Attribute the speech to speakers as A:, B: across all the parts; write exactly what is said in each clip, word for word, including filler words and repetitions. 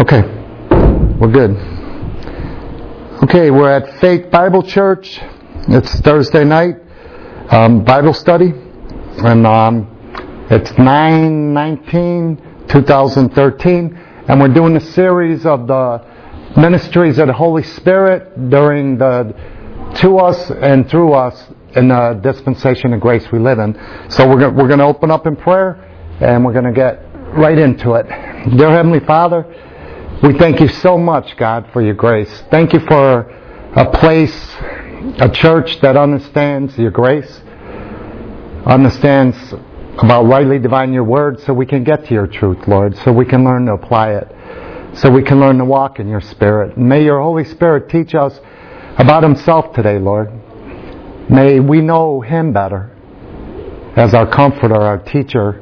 A: Okay, we're good. Okay, we're at Faith Bible Church. It's Thursday night, um, Bible study, and um, it's nine nineteen twenty thirteen, and we're doing a series of the ministries of the Holy Spirit during the to us and through us in the dispensation of grace we live in. So we're going we're going to open up in prayer, and we're going to get right into it. Dear Heavenly Father, we thank you so much, God, for your grace. Thank you for a place, a church that understands your grace, understands about rightly dividing your word, so we can get to your truth, Lord, so we can learn to apply it, so we can learn to walk in your Spirit. May your Holy Spirit teach us about himself today, Lord. May we know him better as our comforter, our teacher,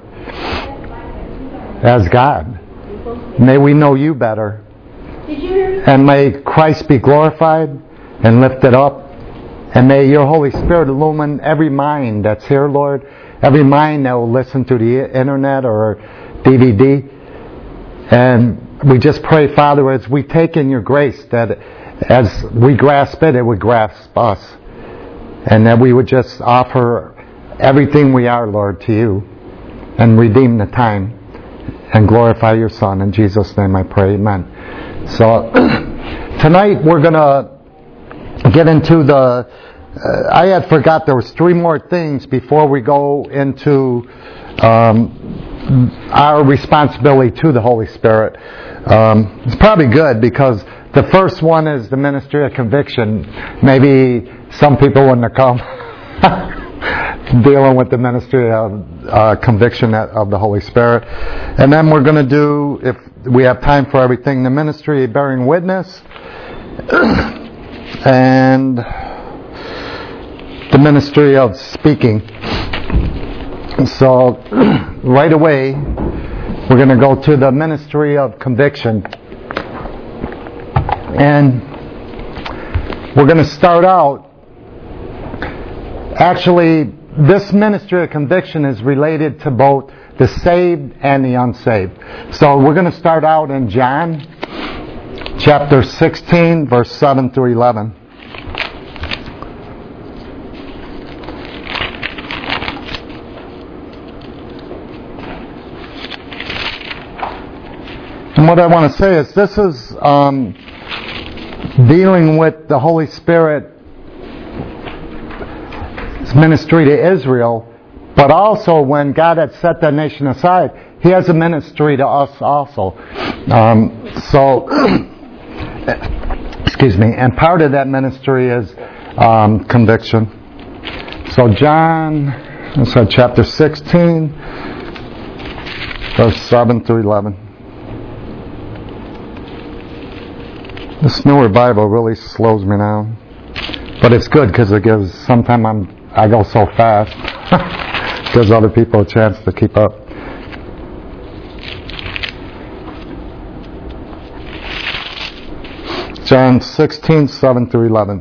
A: as God. May we know you better. And may Christ be glorified and lifted up. And may your Holy Spirit illumine every mind that's here, Lord. Every mind that will listen to the internet or D V D. And we just pray, Father, as we take in your grace, that as we grasp it, it would grasp us. And that we would just offer everything we are, Lord, to you. And redeem the time. And glorify your Son. In Jesus' name I pray, amen. So, tonight we're going to get into the... Uh, I had forgot there was three more things before we go into um, our responsibility to the Holy Spirit. Um, it's probably good because the first one is the ministry of conviction. Maybe some people wouldn't have come dealing with the ministry of uh, conviction of the Holy Spirit. And then we're going to do, if we have time for everything, the ministry of bearing witness and the ministry of speaking. So right away we're going to go to the ministry of conviction, and we're going to start out. Actually, this ministry of conviction is related to both the saved and the unsaved. So we're going to start out in John chapter sixteen, verse seven through eleven. And what I want to say is this is um, dealing with the Holy Spirit ministry to Israel, but also when God had set that nation aside, he has a ministry to us also. Um, so, excuse me, and part of that ministry is um, conviction. So John, so chapter sixteen, verse seven through eleven. This newer Bible really slows me down, but it's good because it gives. Sometimes I'm I go so fast. Gives other people a chance to keep up. John sixteen, seven through eleven.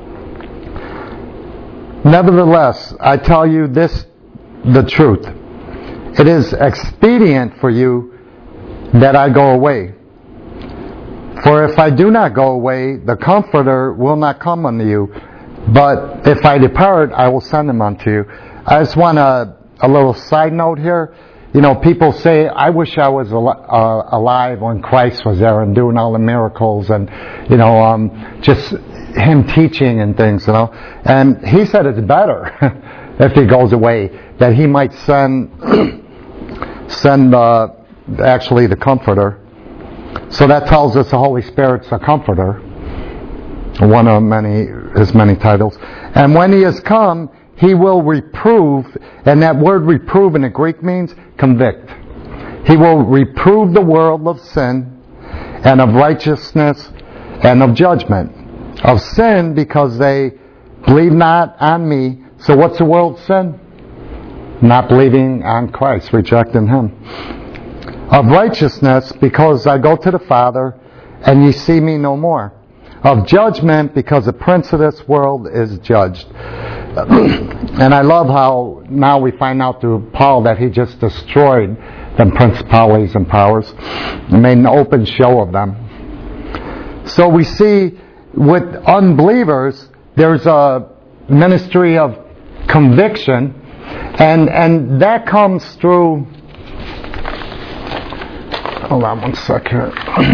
A: Nevertheless, I tell you this, the truth. It is expedient for you that I go away. For if I do not go away, the Comforter will not come unto you. But if I depart, I will send him unto you. I just want a, a little side note here. You know, people say, I wish I was al- uh, alive when Christ was there and doing all the miracles and, you know, um, just him teaching and things, you know. And he said it's better if he goes away, that he might send, send uh, actually the Comforter. So that tells us the Holy Spirit's a Comforter. One of many, his many titles. And when he has come, he will reprove, and that word reprove in the Greek means convict. He will reprove the world of sin, and of righteousness, and of judgment. Of sin, because they believe not on me. So what's the world's sin? Not believing on Christ, rejecting him. Of righteousness, because I go to the Father, and ye see me no more. Of judgment, because the prince of this world is judged. And I love how now we find out through Paul that he just destroyed them principalities and powers and made an open show of them. So we see with unbelievers, there's a ministry of conviction, and and that comes through. Hold on one second.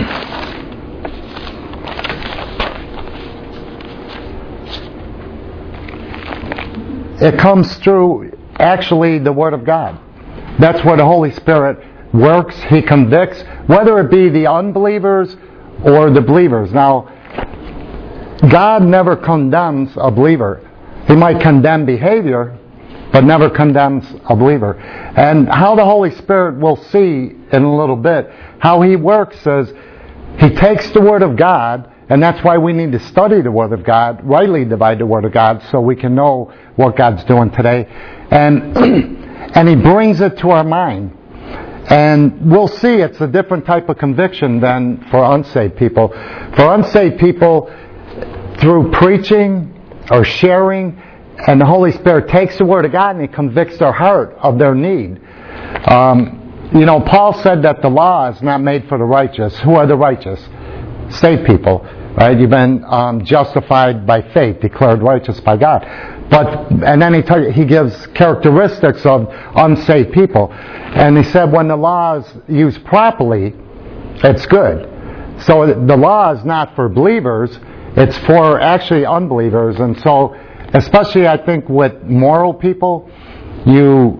A: It comes through actually the Word of God. That's where the Holy Spirit works. He convicts, whether it be the unbelievers or the believers. Now, God never condemns a believer. He might condemn behavior, but never condemns a believer. And how the Holy Spirit, will see in a little bit, how He works is He takes the Word of God, and that's why we need to study the Word of God, rightly divide the Word of God, so we can know what God's doing today. And and He brings it to our mind. And we'll see it's a different type of conviction than for unsaved people. For unsaved people, through preaching or sharing, and the Holy Spirit takes the Word of God and He convicts their heart of their need. Um, you know, Paul said that the law is not made for the righteous. Who are the righteous? Saved people, right? You've been um, justified by faith, declared righteous by God. But and then he tell you, he gives characteristics of unsaved people, and he said when the law is used properly, it's good. So the law is not for believers; it's for actually unbelievers. And so, especially I think with moral people, you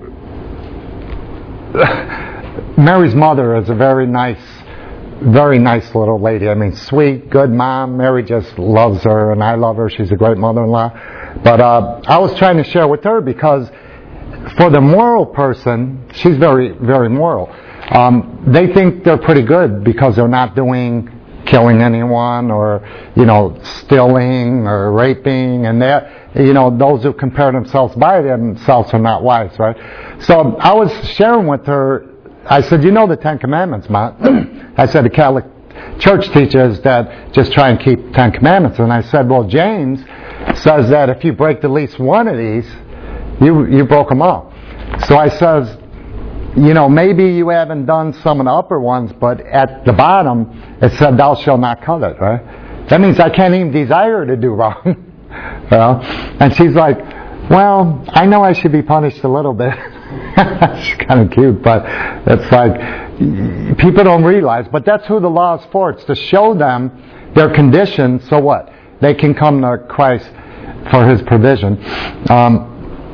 A: Mary's mother is a very nice. Very nice little lady. I mean, sweet, good mom. Mary just loves her, and I love her. She's a great mother-in-law. But uh, I was trying to share with her because for the moral person, she's very, very moral. Um, they think they're pretty good because they're not doing killing anyone or, you know, stealing or raping, and they, you know, those who compare themselves by themselves are not wise, right? So I was sharing with her. I said, you know the Ten Commandments, Ma. I said, the Catholic Church teaches that just try and keep Ten Commandments. And I said, well, James says that if you break the least one of these, you you broke them all. So I says, you know, maybe you haven't done some of the upper ones, but at the bottom, it said, thou shalt not covet, right? That means I can't even desire to do wrong. You know? And she's like, well, I know I should be punished a little bit. It's kind of cute, but it's like people don't realize. But that's who the law is for. It's to show them their condition. So what? They can come to Christ for His provision. Um,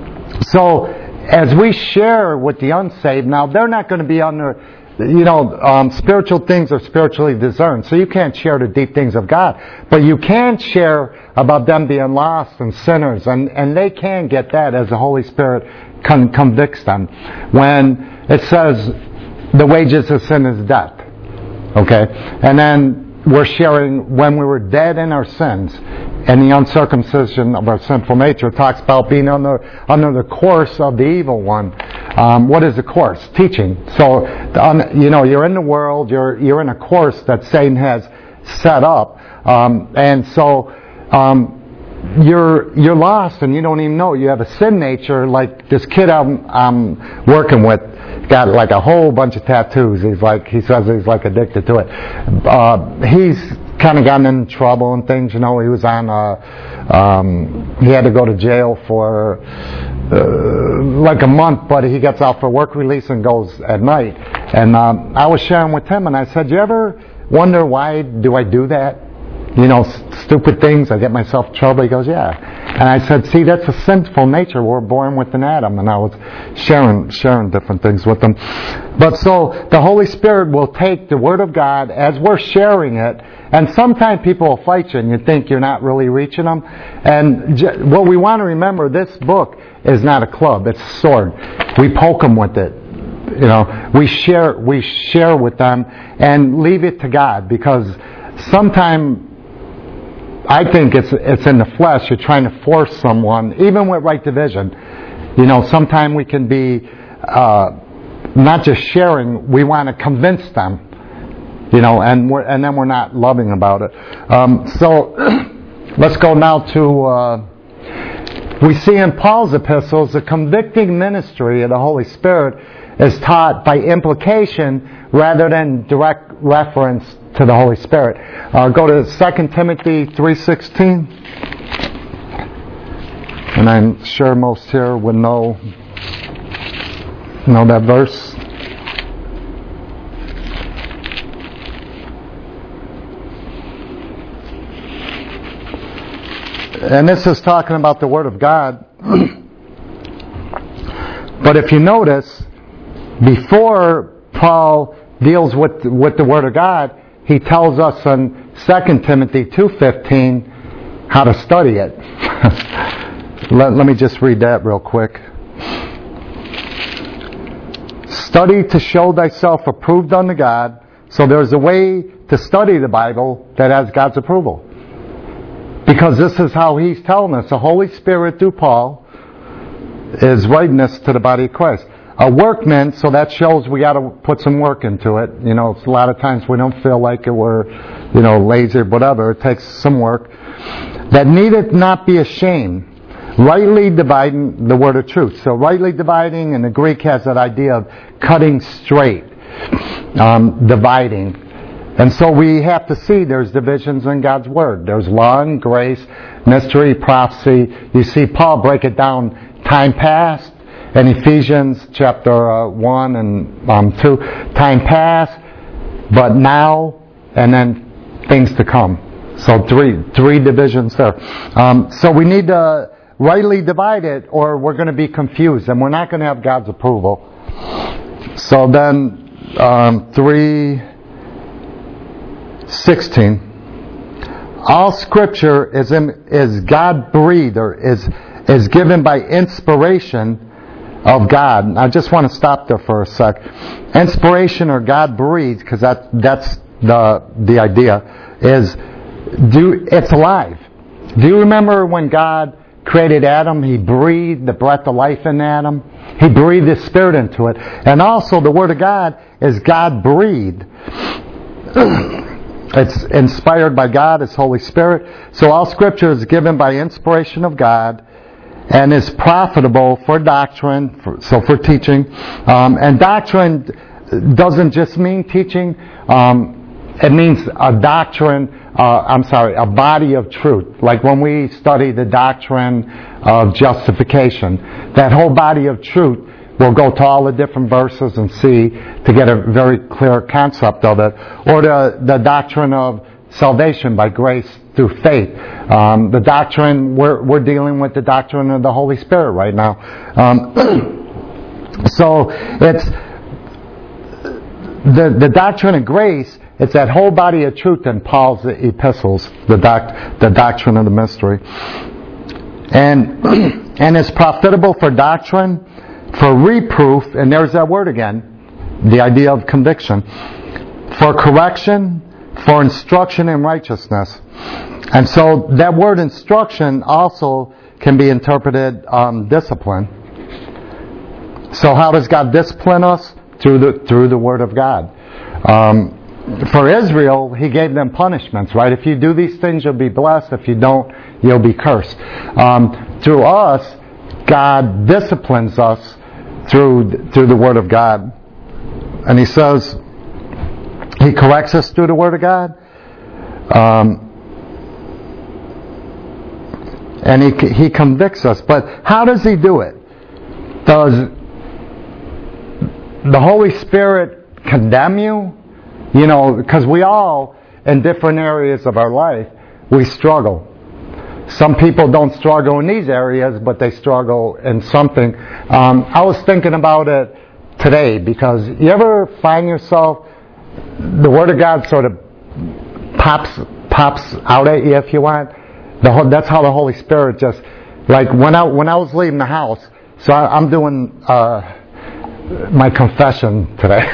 A: so as we share with the unsaved, now they're not going to be under, you know, um, spiritual things are spiritually discerned. So you can't share the deep things of God, but you can share about them being lost and sinners, and and they can get that as the Holy Spirit Con- convicts them. When it says the wages of sin is death, okay, and then we're sharing when we were dead in our sins, and the uncircumcision of our sinful nature talks about being under under the course of the evil one. Um, what is the course? Teaching. So um, you know you're in the world. You're you're in a course that Satan has set up, um, and so. Um, You're you're lost and you don't even know. You have a sin nature. Like this kid I'm I'm working with got like a whole bunch of tattoos. He's like he says he's like addicted to it. Uh, he's kind of gotten in trouble and things. You know, he was on. Uh, um, he had to go to jail for uh, like a month, but he gets out for work release and goes at night. And um, I was sharing with him, and I said, "You ever wonder why do I do that? You know, stupid things, I get myself in trouble." He goes, yeah. And I said, see, that's a sinful nature. We're born with an Adam. And I was sharing sharing different things with them. But so the Holy Spirit will take the Word of God as we're sharing it, and sometimes people will fight you and you think you're not really reaching them. And j- what we want to remember, this book is not a club, it's a sword. We poke them with it. You know, we share we share with them and leave it to God, because sometimes I think it's it's in the flesh. You're trying to force someone, even with right division. You know, sometimes we can be uh, not just sharing. We want to convince them. You know, and we're and then we're not loving about it. Um, so let's go now to uh, we see in Paul's epistles, the convicting ministry of the Holy Spirit is taught by implication rather than direct reference to the Holy Spirit. Uh, go to Second Timothy three sixteen. And I'm sure most here would know, know that verse. And this is talking about the Word of God. But if you notice, before Paul deals with with the Word of God, he tells us in Second Timothy two fifteen how to study it. let, let me just read that real quick. Study to show thyself approved unto God. So there's a way to study the Bible that has God's approval. Because this is how he's telling us. The Holy Spirit through Paul is writing this to the body of Christ. A workman, so that shows we got to put some work into it. You know, a lot of times we don't feel like it, we're, you know, lazy or whatever. It takes some work. That needeth not be ashamed, rightly dividing the word of truth. So rightly dividing in the Greek has that idea of cutting straight, um, dividing. And so we have to see there's divisions in God's Word. There's law and grace, mystery, prophecy. You see Paul break it down time past in Ephesians chapter uh, one and um, two. Time past, but now, and then things to come. So three three divisions there. Um, so we need to rightly divide it or we're going to be confused and we're not going to have God's approval. So then um, three... sixteen. All Scripture is in, is God breathed or is is given by inspiration of God. I just want to stop there for a sec. Inspiration or God breathed, because that that's the the idea is do it's alive. Do you remember when God created Adam? He breathed the breath of life in Adam. He breathed His Spirit into it, and also the Word of God is God breathed. It's inspired by God, His Holy Spirit. So all Scripture is given by inspiration of God and is profitable for doctrine, for, so for teaching. Um, and doctrine doesn't just mean teaching. Um, it means a doctrine, uh, I'm sorry, a body of truth. Like when we study the doctrine of justification, that whole body of truth, we'll go to all the different verses and see to get a very clear concept of it. Or the, the doctrine of salvation by grace through faith. Um, the doctrine, we're, we're dealing with the doctrine of the Holy Spirit right now. Um, so it's the, the doctrine of grace, it's that whole body of truth in Paul's epistles, the, doc, the doctrine of the mystery. And, and it's profitable for doctrine, for reproof, and there's that word again, the idea of conviction, for correction, for instruction in righteousness. And so that word instruction also can be interpreted um, discipline. So how does God discipline us? Through the through the Word of God. Um, for Israel, He gave them punishments, right? If you do these things, you'll be blessed. If you don't, you'll be cursed. Um, through us, God disciplines us through through the Word of God. And He says, He corrects us through the Word of God. Um, and he, he convicts us. But how does He do it? Does the Holy Spirit condemn you? You know, because we all, in different areas of our life, we struggle. Some people don't struggle in these areas, but they struggle in something. Um, I was thinking about it today, because you ever find yourself, the Word of God sort of pops pops out at you if you want. The whole, that's how the Holy Spirit just, like when I when I was leaving the house, so I, I'm doing uh, my confession today.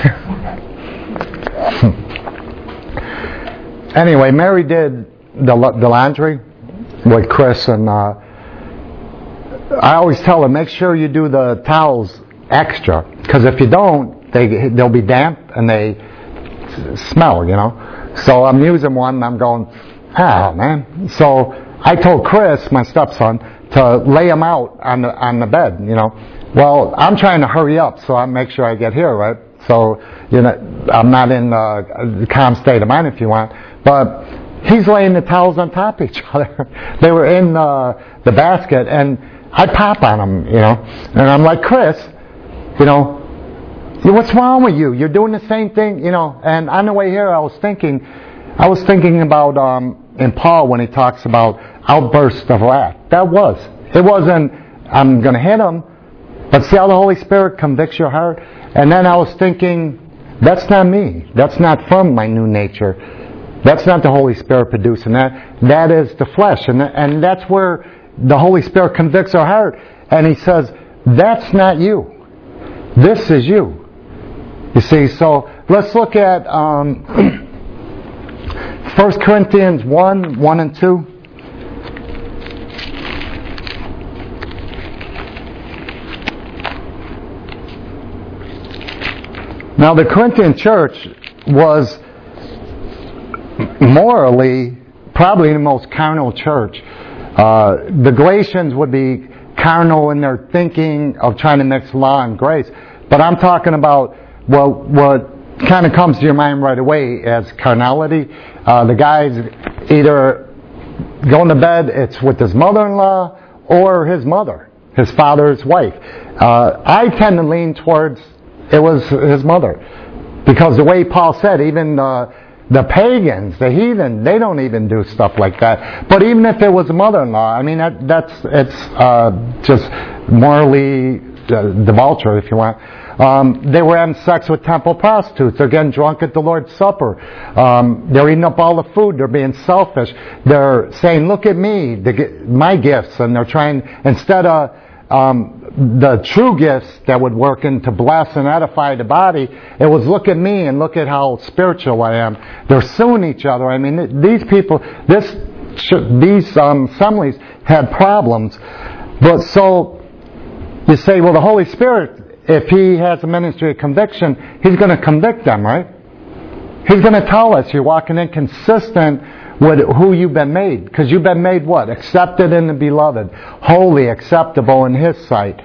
A: Anyway, Mary did the the laundry with Chris, and uh, I always tell her, make sure you do the towels extra, because if you don't, they they'll be damp and they smell, you know. So I'm using one and I'm going, ah, man. So I told Chris, my stepson, to lay them out on the on the bed, you know. Well, I'm trying to hurry up, so I make sure I get here, right? So, you know, I'm not in a calm state of mind, if you want. But he's laying the towels on top of each other. They were in uh, the basket, and I pop on him, you know. And I'm like, Chris, you know, what's wrong with you? You're doing the same thing, you know. And on the way here, I was thinking, I was thinking about um, in Paul when he talks about outbursts of wrath. That was. It wasn't, I'm going to hit him. But see how the Holy Spirit convicts your heart? And then I was thinking, that's not me. That's not from my new nature. That's not the Holy Spirit producing that. That is the flesh. And, and that's where the Holy Spirit convicts our heart. And He says, that's not you. This is you. You see, so let's look at um, First Corinthians one, one and two. Now, the Corinthian church was morally probably the most carnal church. Uh, the Galatians would be carnal in their thinking of trying to mix law and grace. But I'm talking about well, what kind of comes to your mind right away as carnality. Uh, the guy's either going to bed, it's with his mother-in-law or his mother, his father's wife. Uh, I tend to lean towards it was his mother. Because the way Paul said, even uh, the pagans, the heathen, they don't even do stuff like that. But even if it was a mother-in-law, I mean, that, that's it's uh, just morally uh, debauchery, if you want. Um, they were having sex with temple prostitutes. They're getting drunk at the Lord's Supper. Um, they're eating up all the food. They're being selfish. They're saying, look at me, the, my gifts. And they're trying, instead of um, the true gifts that would work in to bless and edify the body, it was look at me and look at how spiritual I am. They're suing each other. I mean, these people, this, these um, assemblies had problems. But so, you say, well, the Holy Spirit, if He has a ministry of conviction, He's going to convict them, right? He's going to tell us you're walking inconsistent with who you've been made. Because you've been made what? Accepted in the Beloved. Holy, acceptable in His sight.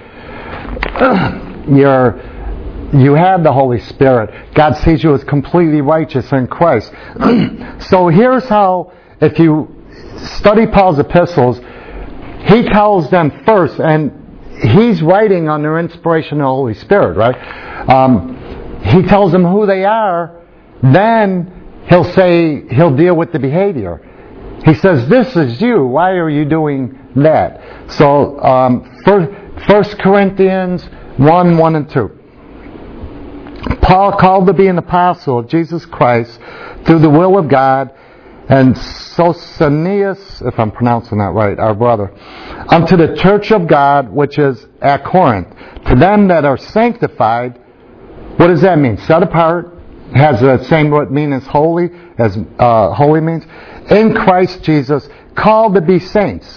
A: You're, you have the Holy Spirit. God sees you as completely righteous in Christ. So here's how, if you study Paul's epistles, he tells them first, and he's writing under inspiration of the Holy Spirit, right? Um, he tells them who they are, then he'll say, he'll deal with the behavior. He says, this is you. Why are you doing that? So, um, First Corinthians one, one and two. Paul, called to be an apostle of Jesus Christ through the will of God, and Sosthenes, if I'm pronouncing that right, our brother, unto the church of God which is at Corinth, to them that are sanctified. What does that mean? Set apart. Has the same root mean as holy, as uh, holy means. In Christ Jesus, called to be saints.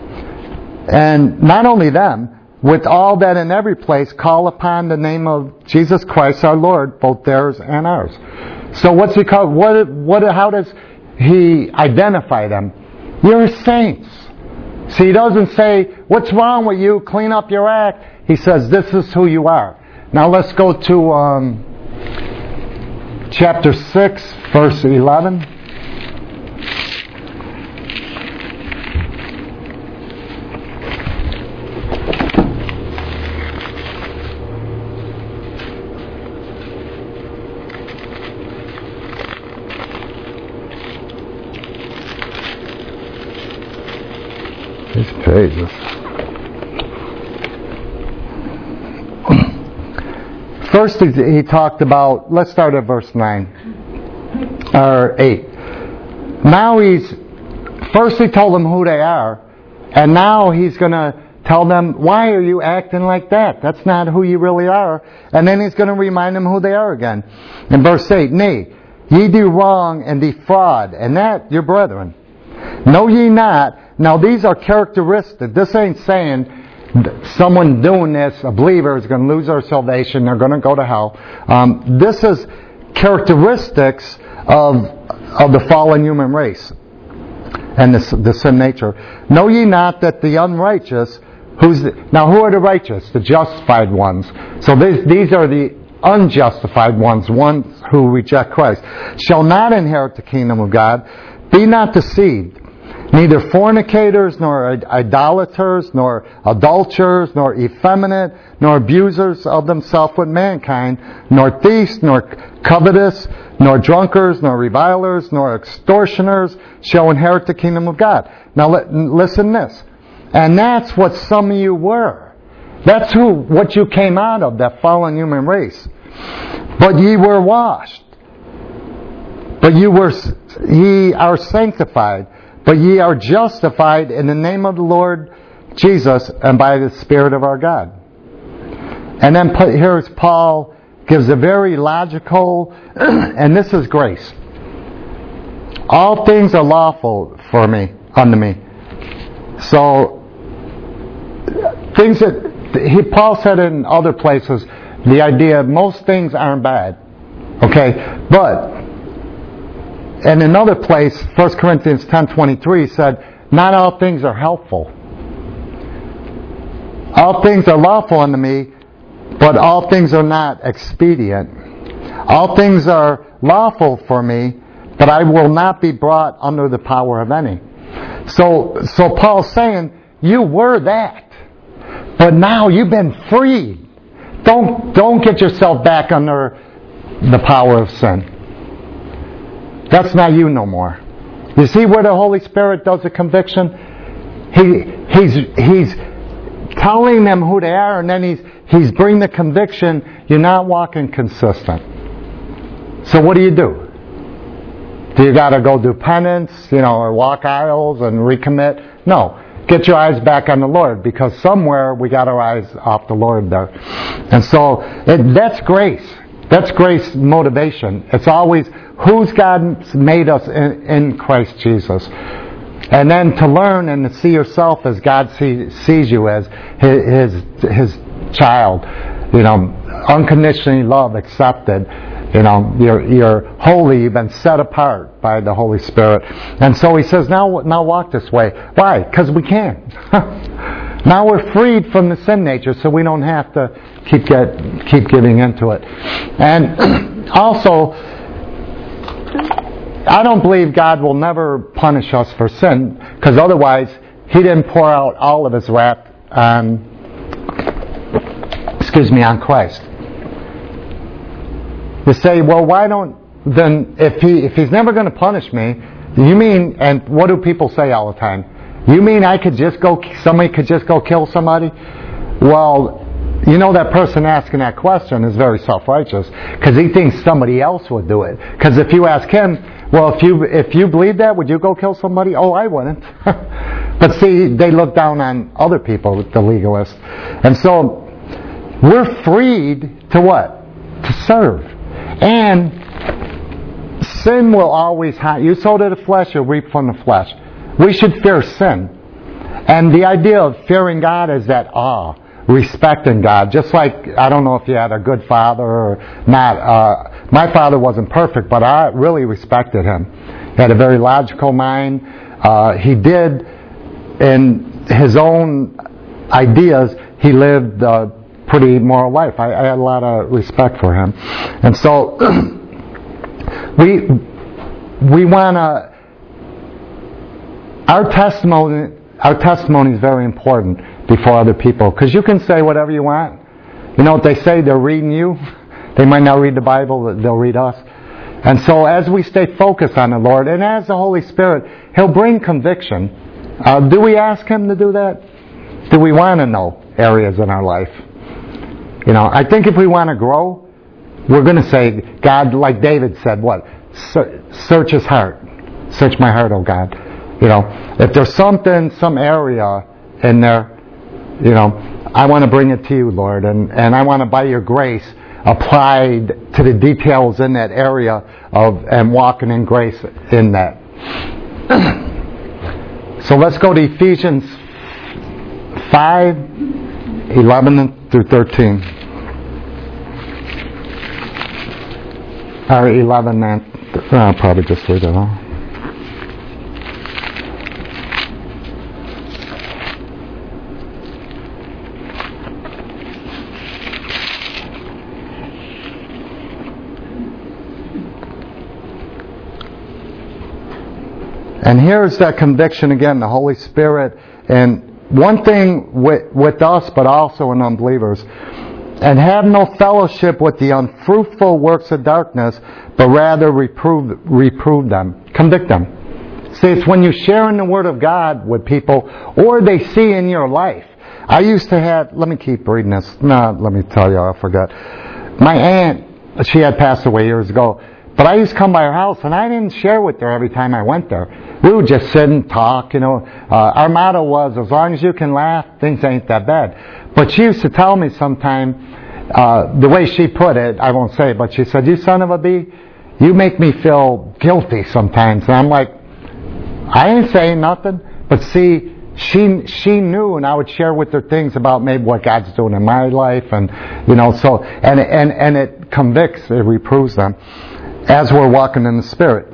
A: And not only them, with all that in every place call upon the name of Jesus Christ our Lord, both theirs and ours. So what's he called? What? What? How does he identify them? You're saints. See, he doesn't say, what's wrong with you? Clean up your act. He says, this is who you are. Now let's go to um, chapter six, verse eleven. These pages. First, he talked about, let's start at verse nine, or eight. Now he's, first he told them who they are, and now he's going to tell them, why are you acting like that? That's not who you really are. And then he's going to remind them who they are again. In verse eight, nay, ye do wrong and defraud, and that your brethren. Know ye not? Now these are characteristics. This ain't saying someone doing this, a believer, is going to lose their salvation, they're going to go to hell. Um, this is characteristics of, of the fallen human race. and the, the sin nature. Know ye not that the unrighteous, who's the, now who are the righteous? The justified ones. So these, these are the unjustified ones, ones who reject Christ, shall not inherit the kingdom of God. Be not deceived. Neither fornicators, nor idolaters, nor adulterers, nor effeminate, nor abusers of themselves with mankind, nor thieves, nor covetous, nor drunkards, nor revilers, nor extortioners shall inherit the kingdom of God. Now listen to this. And that's what some of you were. That's who, what you came out of, that fallen human race. But ye were washed. But you were, ye are sanctified. But ye are justified in the name of the Lord Jesus and by the Spirit of our God. And then here's Paul gives a very logical, and this is grace. All things are lawful for me, unto me. So, things that, he, Paul said in other places, the idea most things aren't bad. Okay? But, in another place, First Corinthians ten twenty-three said, not all things are helpful. All things are lawful unto me, but all things are not expedient. All things are lawful for me, but I will not be brought under the power of any. So, so Paul's saying, you were that, but now you've been freed. Don't, don't get yourself back under the power of sin. That's not you no more. You see where the Holy Spirit does the conviction? He, he's, he's telling them who they are, and then he's, he's bringing the conviction, you're not walking consistent. So what do you do? Do you got to go do penance, you know, or walk aisles and recommit? No. Get your eyes back on the Lord, because somewhere we got our eyes off the Lord there. And so it, that's grace. That's grace motivation. It's always who's God made us in, in Christ Jesus. And then to learn and to see yourself as God see, sees you as his, his His child. You know, unconditionally loved, accepted. You know, you're you're holy. You've been set apart by the Holy Spirit. And so he says, now now walk this way. Why? Because we can. Now we're freed from the sin nature, so we don't have to keep get keep giving into it. And also, I don't believe God will never punish us for sin, because otherwise He didn't pour out all of His wrath on, excuse me, on Christ. You say, well, why don't then if He if He's never going to punish me, you mean? And what do people say all the time? You mean I could just go? Somebody could just go kill somebody? Well, you know that person asking that question is very self-righteous, because he thinks somebody else would do it. Because if you ask him, well, if you if you believe that, would you go kill somebody? Oh, I wouldn't. But see, they look down on other people, the legalists. And so we're freed to what? To serve. And sin will always haunt you. Sow to the flesh, you'll reap from the flesh. We should fear sin. And the idea of fearing God is that awe, respecting God. Just like, I don't know if you had a good father or not. Uh, my father wasn't perfect, but I really respected him. He had a very logical mind. Uh, he did, in his own ideas, he lived a pretty moral life. I, I had a lot of respect for him. And so, we we want to... Our testimony, our testimony is very important before other people, because you can say whatever you want. You know what they say? They're reading you. They might not read the Bible, they'll read us. And so, as we stay focused on the Lord, and as the Holy Spirit, He'll bring conviction. Uh, do we ask Him to do that? Do we want to know areas in our life? You know, I think if we want to grow, we're going to say, God, like David said, what? Search His heart. Search my heart, oh God. You know, if there's something, some area in there, you know, I want to bring it to you, Lord, and, and I want to, by your grace, applied to the details in that area of and walking in grace in that. So let's go to Ephesians five, eleven through thirteen. Or eleven, and I'll probably just read it all. And here's that conviction again, the Holy Spirit. And one thing with, with us, but also in unbelievers. And have no fellowship with the unfruitful works of darkness, but rather reprove, reprove them, convict them. See, it's when you're sharing the Word of God with people, or they see in your life. I used to have, let me keep reading this. No, let me tell you, I forgot. My aunt, she had passed away years ago, but I used to come by her house, and I didn't share with her every time I went there. We would just sit and talk, you know. Uh, our motto was, as long as you can laugh, things ain't that bad. But she used to tell me sometime, uh, the way she put it, I won't say it, but she said, you son of a bee, you make me feel guilty sometimes. And I'm like, I ain't saying nothing, but see, she she knew, and I would share with her things about maybe what God's doing in my life, and you know, so and and and it convicts, it reproves them as we're walking in the Spirit.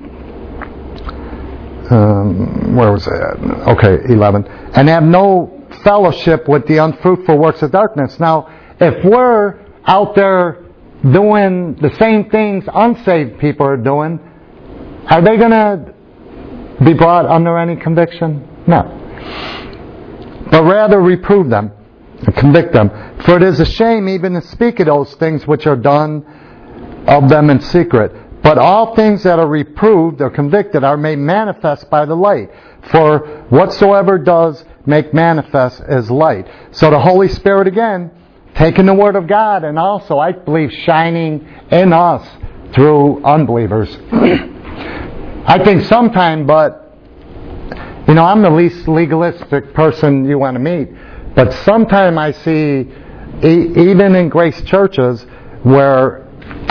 A: um, where was I at? Okay, eleven. And have no fellowship with the unfruitful works of darkness. Now, if we're out there doing the same things unsaved people are doing, are they going to be brought under any conviction? No. But rather reprove them and convict them. For it is a shame even to speak of those things which are done of them in secret. But all things that are reproved or convicted are made manifest by the light. For whatsoever does make manifest is light. So the Holy Spirit again, taking the Word of God and also, I believe, shining in us through unbelievers. I think sometime, but, you know, I'm the least legalistic person you want to meet, but sometime I see, e- even in grace churches, where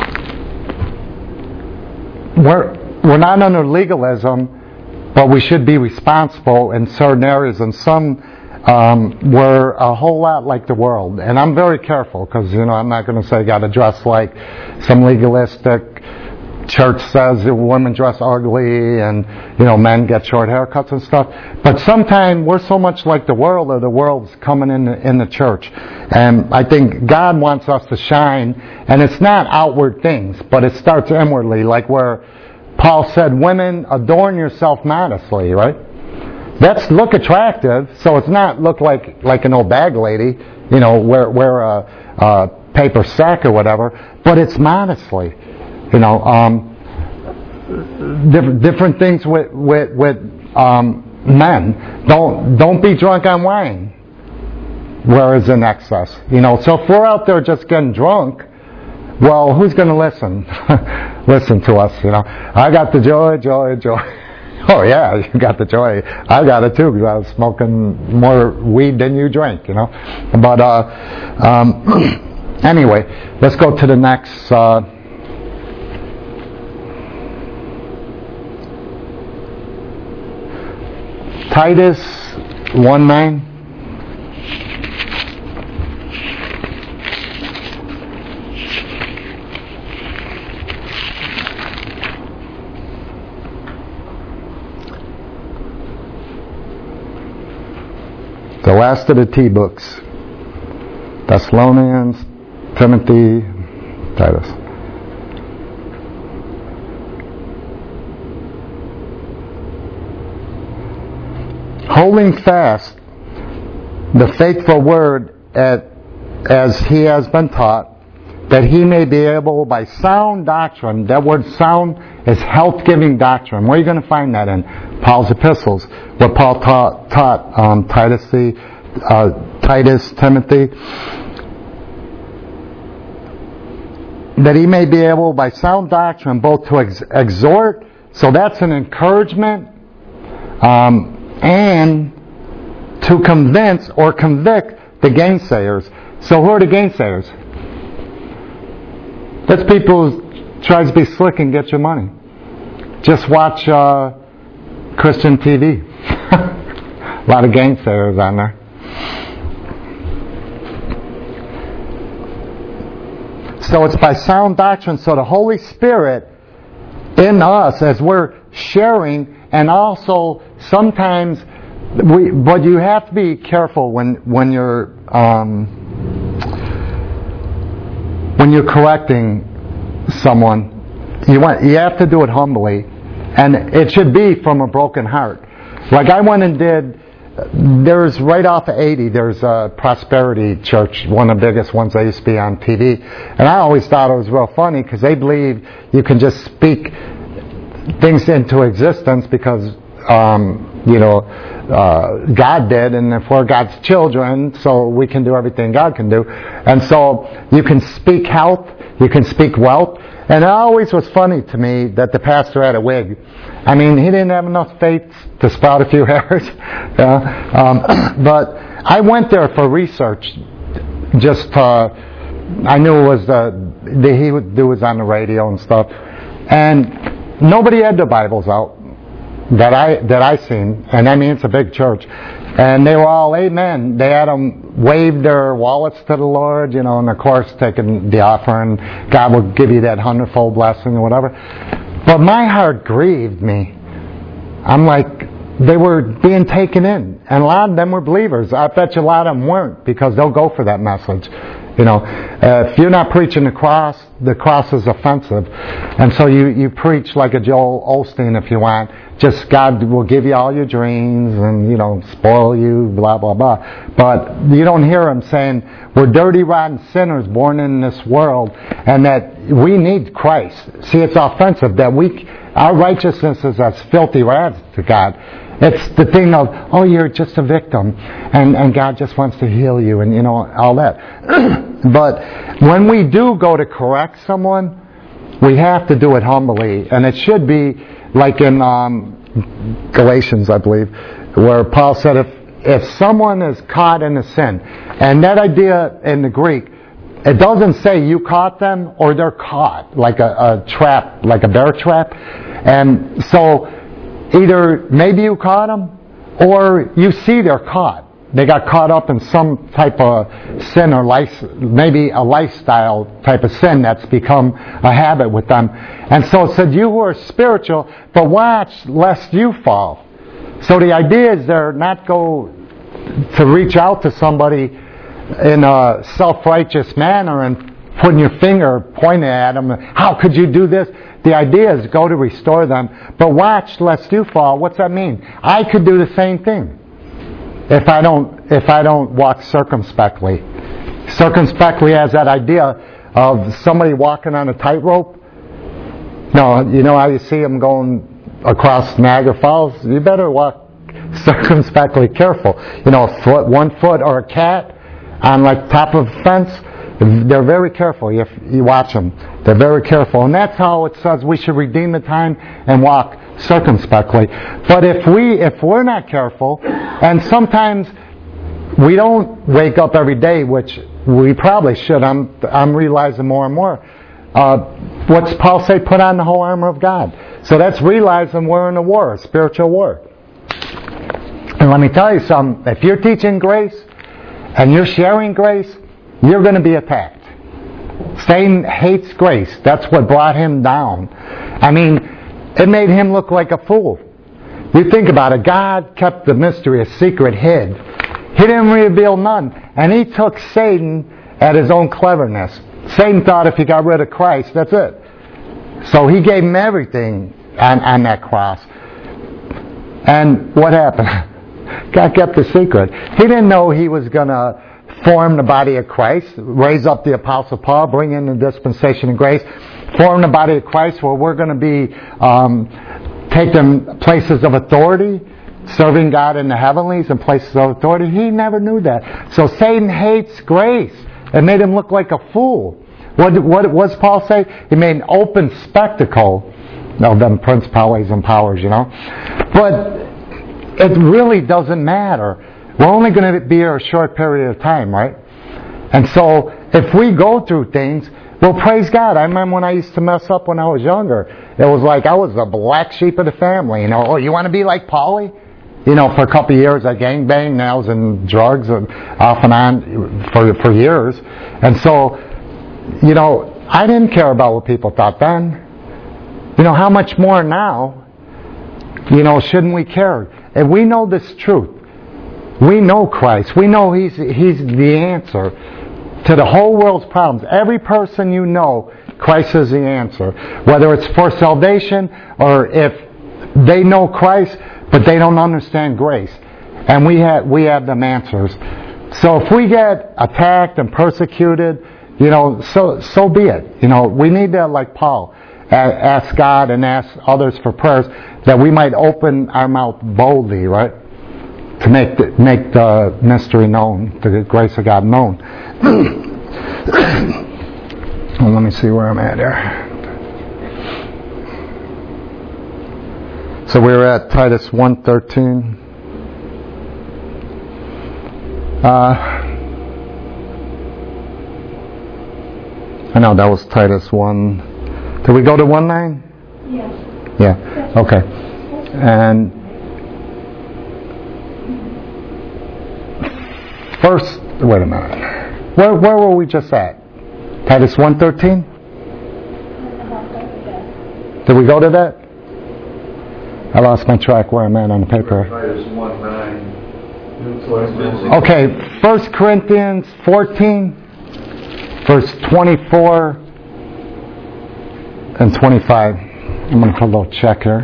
A: we're, we're not under legalism, but we should be responsible in certain areas, and some um, we're a whole lot like the world. And I'm very careful, because, you know, I'm not going to say got to dress like some legalistic church says women dress ugly and, you know, men get short haircuts and stuff. But sometimes we're so much like the world, or the world's coming in the, in the church. And I think God wants us to shine, and it's not outward things, but it starts inwardly, like where Paul said, women, adorn yourself modestly, right? That's look attractive, so it's not look like, like an old bag lady, you know, wear, wear a, a paper sack or whatever, but it's modestly. You know, um, different different things with with, with um, men. Don't don't be drunk on wine, whereas in excess. You know, so if we're out there just getting drunk, well, who's going to listen? Listen to us. You know, I got the joy, joy, joy. Oh yeah, you got the joy. I got it too, because I was smoking more weed than you drank. You know, but uh, um, anyway, let's go to the next. Uh, Titus one nine. The last of the T books. Thessalonians, Timothy, Titus. Holding fast the faithful word at, as he has been taught, that he may be able by sound doctrine. That word sound is health-giving doctrine. Where are you going to find that in? Paul's epistles. What Paul taught, taught um, Titus, the, uh, Titus, Timothy. That he may be able by sound doctrine both to ex- exhort, so that's an encouragement, um, and to convince or convict the gainsayers. So who are the gainsayers? That's people who try to be slick and get your money. Just watch uh, Christian T V. A lot of gainsayers on there. So it's by sound doctrine. So the Holy Spirit in us, as we're sharing, and also sometimes we, but you have to be careful when when you're um, when you're correcting someone. You want you have to do it humbly, And it should be from a broken heart. Like I went and did, there's right off of eighty, there's a Prosperity Church, one of the biggest ones that used to be on T V. And I always thought it was real funny because they believe you can just speak things into existence because, um, you know, uh, God did, and if we're God's children, so we can do everything God can do. And so you can speak health, you can speak wealth. And it always was funny to me that the pastor had a wig. I mean, he didn't have enough faith to sprout a few hairs. yeah. um, but I went there for research. Just uh, I knew it was the, the he would do was on the radio and stuff, and nobody had their Bibles out that I that I seen. And I mean, it's a big church. And they were all amen. They had them wave their wallets to the Lord, you know, and of course taking the offering. God will give you that hundredfold blessing or whatever. But my heart grieved me. I'm like, they were being taken in. And a lot of them were believers. I bet you a lot of them weren't because they'll go for that message. You know, uh, if you're not preaching the cross, the cross is offensive. And so you, you preach like a Joel Osteen if you want. Just God will give you all your dreams and, you know, spoil you, blah, blah, blah. But you don't hear him saying, we're dirty, rotten sinners born in this world and that we need Christ. See, it's offensive that we, our righteousness is as filthy rags to God. It's the thing of, oh, you're just a victim, and, and God just wants to heal you, and you know, all that. But when we do go to correct someone, we have to do it humbly, and it should be like in um, Galatians, I believe, where Paul said, if if someone is caught in a sin, and that idea in the Greek, it doesn't say you caught them or they're caught, like a, a trap, like a bear trap, and so either maybe you caught them, or you see they're caught. They got caught up in some type of sin or life, maybe a lifestyle type of sin that's become a habit with them. And so it said, you who are spiritual, but watch lest you fall. So the idea is they're not go to reach out to somebody in a self-righteous manner and putting your finger pointing at them. How could you do this? The idea is go to restore them, but watch lest you fall. What's that mean? I could do the same thing if I don't if I don't walk circumspectly. Circumspectly has that idea of somebody walking on a tightrope. No, you know how you see them going across Niagara Falls? You better walk circumspectly, careful. You know, a foot, one foot, or a cat on like top of a fence. They're very careful. You, you watch them. They're very careful. And that's how it says we should redeem the time and walk circumspectly. But if, we, if we're not careful, and sometimes we don't wake up every day, which we probably should, I'm, I'm realizing more and more, uh, what's Paul say? Put on the whole armor of God. So that's realizing we're in a war, a spiritual war. And let me tell you something. If you're teaching grace and you're sharing grace, you're going to be attacked. Satan hates grace. That's what brought him down. I mean, it made him look like a fool. You think about it. God kept the mystery a secret, hid. He didn't reveal none. And he took Satan at his own cleverness. Satan thought if he got rid of Christ, that's it. So he gave him everything on, on that cross. And what happened? God kept the secret. He didn't know he was going to form the body of Christ, raise up the Apostle Paul, bring in the dispensation of grace, form the body of Christ where we're going to be um, taking places of authority, serving God in the heavenlies and places of authority. He never knew that. So Satan hates grace. It made him look like a fool. What, what, what does Paul say? He made an open spectacle of them principalities and powers, you know. But it really doesn't matter. We're only going to be here a short period of time, right? And so, if we go through things, well, praise God. I remember when I used to mess up when I was younger. It was like I was the black sheep of the family. You know, oh, you want to be like Paulie? You know, for a couple of years I gangbanged, and I was in drugs and off and on for for years. And so, you know, I didn't care about what people thought then. You know, how much more now, you know, shouldn't we care? And we know this truth. We know Christ. We know He's He's the answer to the whole world's problems. Every person you know, Christ is the answer. Whether it's for salvation or if they know Christ, but they don't understand grace. And we have, we have them answers. So if we get attacked and persecuted, you know, so so be it. You know, we need to, like Paul, ask God and ask others for prayers that we might open our mouth boldly, right, to make the, make the mystery known, the grace of God known. Well, let me see where I'm at here. So we were at Titus one thirteen. Uh, I know that was Titus one. Did we go to one nine?
B: Yes.
A: Yeah. Okay. And first, wait a minute. Where where were we just at? Titus one thirteen? Did we go to that? I lost my track where I'm at on the paper.
C: Titus one nine.
A: Okay, First Corinthians fourteen, verse twenty-four and twenty-five. I'm going to put a little check here.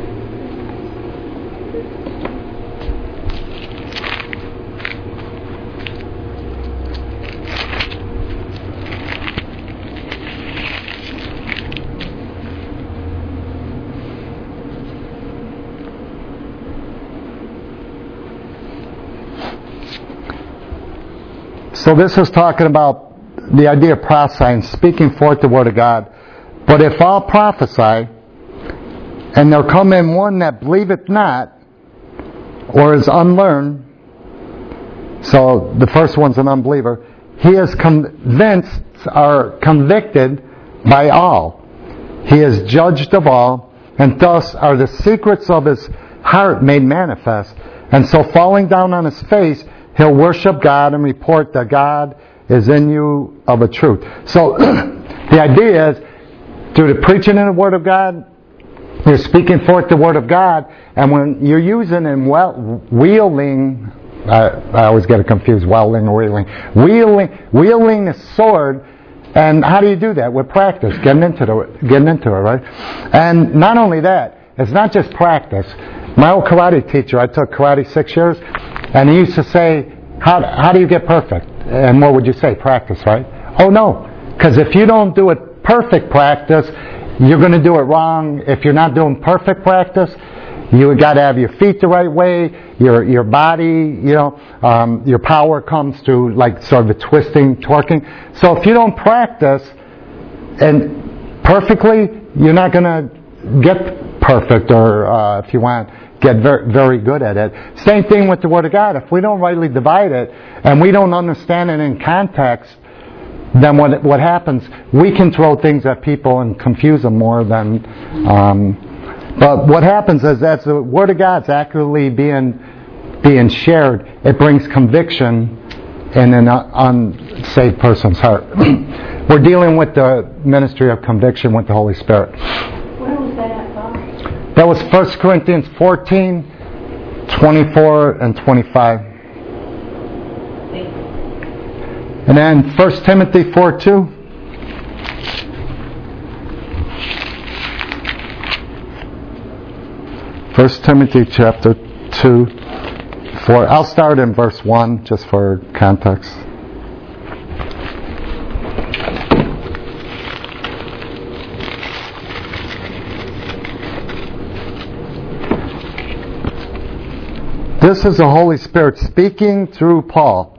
A: So this is talking about the idea of prophesying, speaking forth the word of God. But if all prophesy, and there come in one that believeth not, or is unlearned, so the first one's an unbeliever, he is convinced or convicted by all. He is judged of all, and thus are the secrets of his heart made manifest. And so falling down on his face, he'll worship God and report that God is in you of a truth. So the idea is, through the preaching in the Word of God, you're speaking forth the Word of God, and when you're using and well, wielding, I, I always get it confused, wielding or wielding, wielding, wielding a sword, and how do you do that? With practice, getting into the, getting into it, right? And not only that, it's not just practice. My old karate teacher, I took karate six years, and he used to say, how, how do you get perfect? And what would you say? Practice, right? Oh no, because if you don't do it perfect practice, you're going to do it wrong. If you're not doing perfect practice, you got to have your feet the right way, your your body, you know, um, your power comes through like sort of a twisting, twerking. So if you don't practice and perfectly, you're not going to get perfect, or uh, if you want, get very, very good at it. Same thing with the Word of God. If we don't rightly divide it and we don't understand it in context, then what what happens? We can throw things at people and confuse them more than. Um, but what happens is, as the Word of God's accurately being being shared, it brings conviction in an unsaved person's heart. We're dealing with the ministry of conviction with the Holy Spirit.
B: Where was that from?
A: That was First Corinthians fourteen, twenty-four and twenty-five. And then First Timothy four two. First Timothy chapter two, four. I'll start in verse one just for context. This is the Holy Spirit speaking through Paul.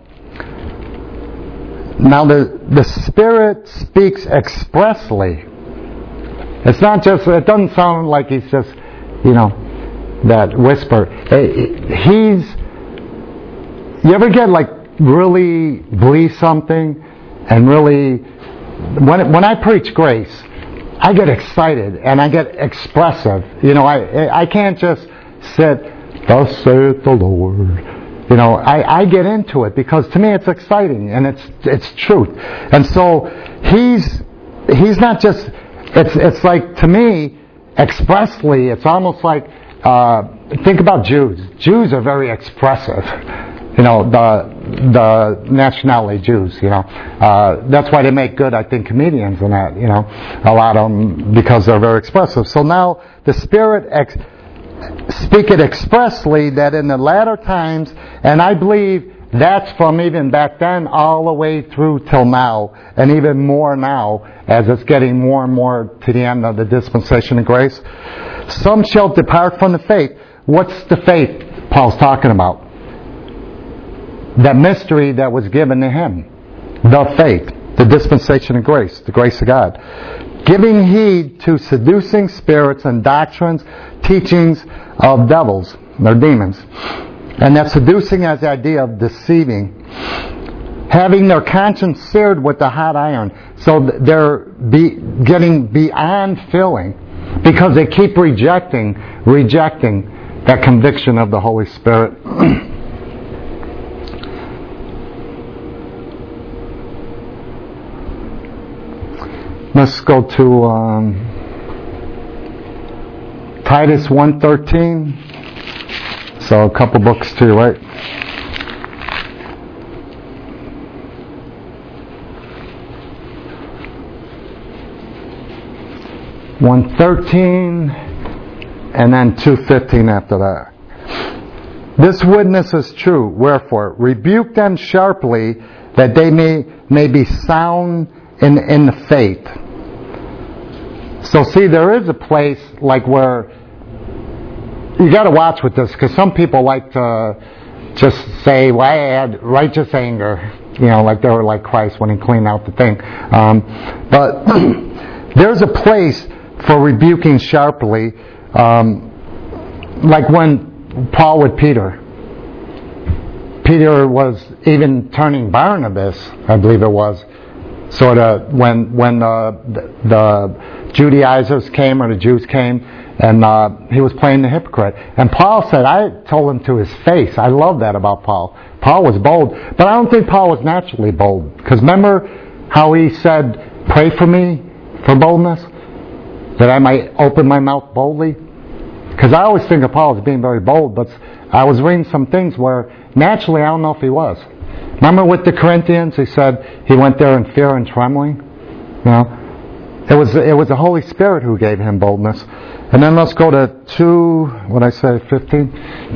A: Now the, the Spirit speaks expressly. It's not just, it doesn't sound like he's just, you know, that whisper. He's, you ever get like really believe something and really, when when I preach grace, I get excited and I get expressive. You know, I I can't just sit, thus saith the Lord. You know, I, I get into it because to me it's exciting and it's it's truth. And so he's he's not just, it's it's like, to me, expressly, it's almost like, uh, think about Jews. Jews are very expressive. You know, the the nationality Jews, you know. Uh, that's why they make good, I think, comedians and that, you know. A lot of them, because they're very expressive. So now the Spirit ex- speak it expressly that in the latter times, and I believe that's from even back then all the way through till now, and even more now as it's getting more and more to the end of the dispensation of grace. Some shall depart from the faith. What's the faith Paul's talking about? That mystery that was given to him. The faith. The dispensation of grace. The grace of God. Giving heed to seducing spirits and doctrines, teachings of devils, or demons. And that seducing has the idea of deceiving. Having their conscience seared with the hot iron. So they're be, getting beyond filling. Because they keep rejecting, rejecting that conviction of the Holy Spirit. Let's go to um, Titus one thirteen. So a couple books to your right. one thirteen and then two fifteen after that. This witness is true. Wherefore, rebuke them sharply, that they may may be sound in in the faith. So see, there is a place like where you got to watch with this, because some people like to just say, "Well, I had righteous anger," you know, like they were like Christ when He cleaned out the thing. Um, but there's a place for rebuking sharply, um, like when Paul with Peter. Peter was even turning Barnabas, I believe it was, sort of when when uh, the, the Judaizers came, or the Jews came, and uh, he was playing the hypocrite. And Paul said, I told him to his face. I love that about Paul. Paul was bold, but I don't think Paul was naturally bold. Because remember how he said, pray for me for boldness, that I might open my mouth boldly? Because I always think of Paul as being very bold, but I was reading some things where naturally I don't know if he was. Remember with the Corinthians, he said he went there in fear and trembling? You know? It was it was the Holy Spirit who gave him boldness. And then let's go to two, what did I say, fifteen?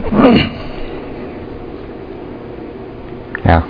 A: Yeah.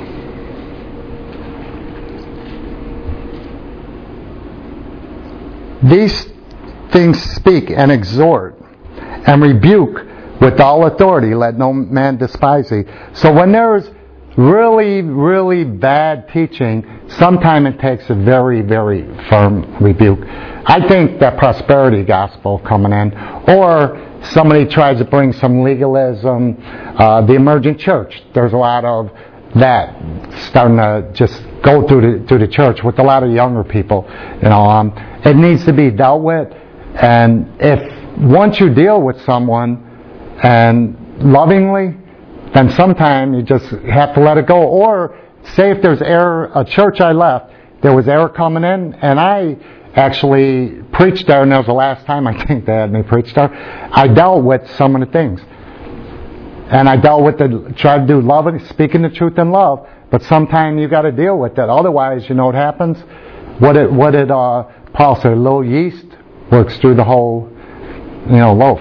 A: These things speak and exhort and rebuke with all authority. Let no man despise thee. So when there's really, really bad teaching, sometimes it takes a very, very firm rebuke. I think that prosperity gospel coming in, or somebody tries to bring some legalism, uh, the emergent church. There's a lot of that starting to just go through the, through the church with a lot of younger people. You know, um, it needs to be dealt with. And if once you deal with someone and lovingly, then sometime you just have to let it go. Or say if there's error, a church I left, there was error coming in, and I actually preached there, and that was the last time I think they had me preach there. I dealt with some of the things. And I dealt with the, tried to do love, speaking the truth in love, but sometimes you got to deal with that. Otherwise, you know what happens? What did, what did uh, Paul say? A little yeast works through the whole, you know, loaf.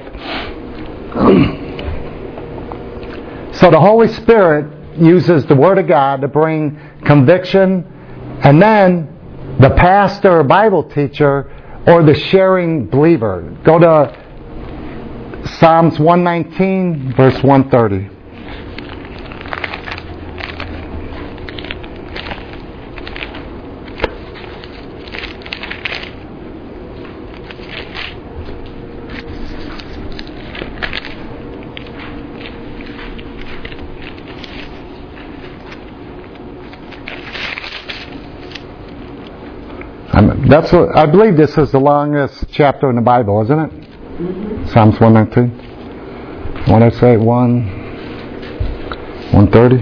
A: So the Holy Spirit uses the Word of God to bring conviction, and then the pastor or Bible teacher or the sharing believer. Go to Psalms one nineteen, verse one thirty. That's what, I believe this is the longest chapter in the Bible, isn't it? Mm-hmm. Psalms one nineteen. What did I say? one one thirty.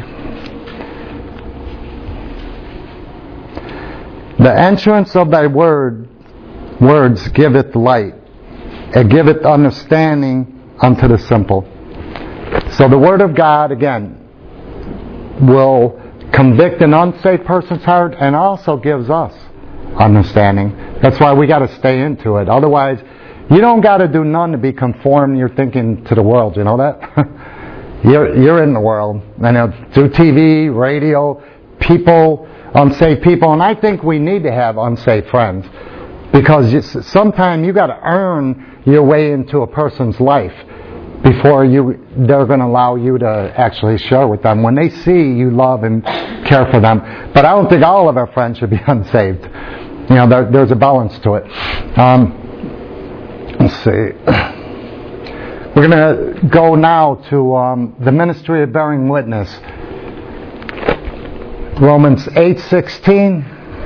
A: The entrance of thy word words giveth light, it giveth understanding unto the simple. So the Word of God, again, will convict an unsaved person's heart and also gives us understanding. That's why we got to stay into it. Otherwise, You don't got to do none to be conformed your thinking to the world. You know that? you're you're in the world, and it's through T V, radio, people, unsafe people, and I think we need to have unsafe friends because sometimes you got to earn your way into a person's life before you they're going to allow you to actually share with them when they see you love and care for them. But I don't think all of our friends should be unsaved. You know, there, there's a balance to it. Um, let's see. We're going to go now to um, the ministry of bearing witness. Romans eight sixteen.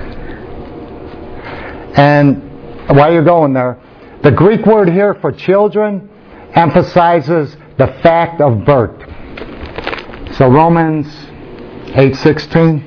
A: And while you're going there, the Greek word here for children emphasizes the fact of birth. So Romans eight sixteen.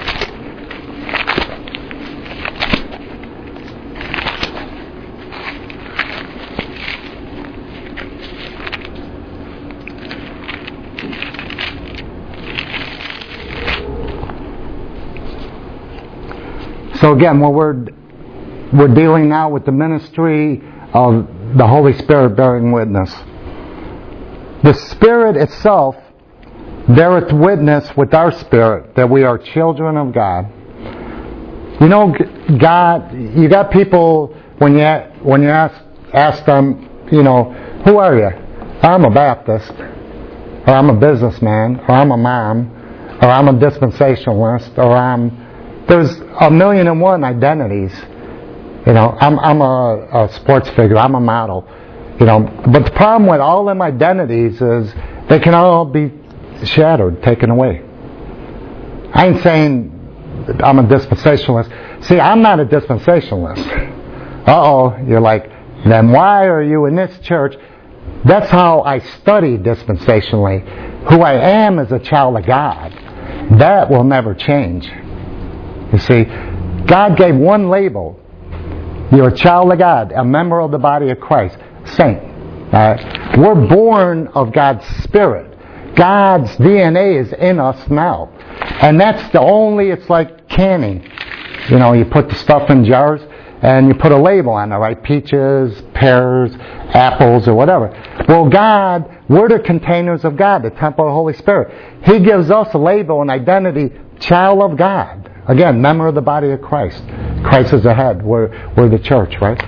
A: So again, what we're we're dealing now with the ministry of the Holy Spirit bearing witness. The Spirit itself beareth witness with our spirit that we are children of God. You know, God. You got people when you when you ask ask them, you know, who are you? I'm a Baptist, or I'm a businessman, or I'm a mom, or I'm a dispensationalist, or I'm there's a million and one identities. You know, I'm I'm a, a sports figure. I'm a model. You know, but the problem with all them identities is they can all be shattered, taken away. I ain't saying I'm a dispensationalist. See, I'm not a dispensationalist. Uh-oh, you're like, then why are you in this church? That's how I study dispensationally. Who I am is a child of God. That will never change. You see, God gave one label. You're a child of God, a member of the body of Christ, saint. Uh, we're born of God's Spirit. God's D N A is in us now. And that's the only, it's like canning. You know, you put the stuff in jars and you put a label on it, right? Peaches, pears, apples, or whatever. Well, God, we're the containers of God, the temple of the Holy Spirit. He gives us a label, an identity, child of God. Again, member of the body of Christ. Christ is the head. We're, we're the church, right?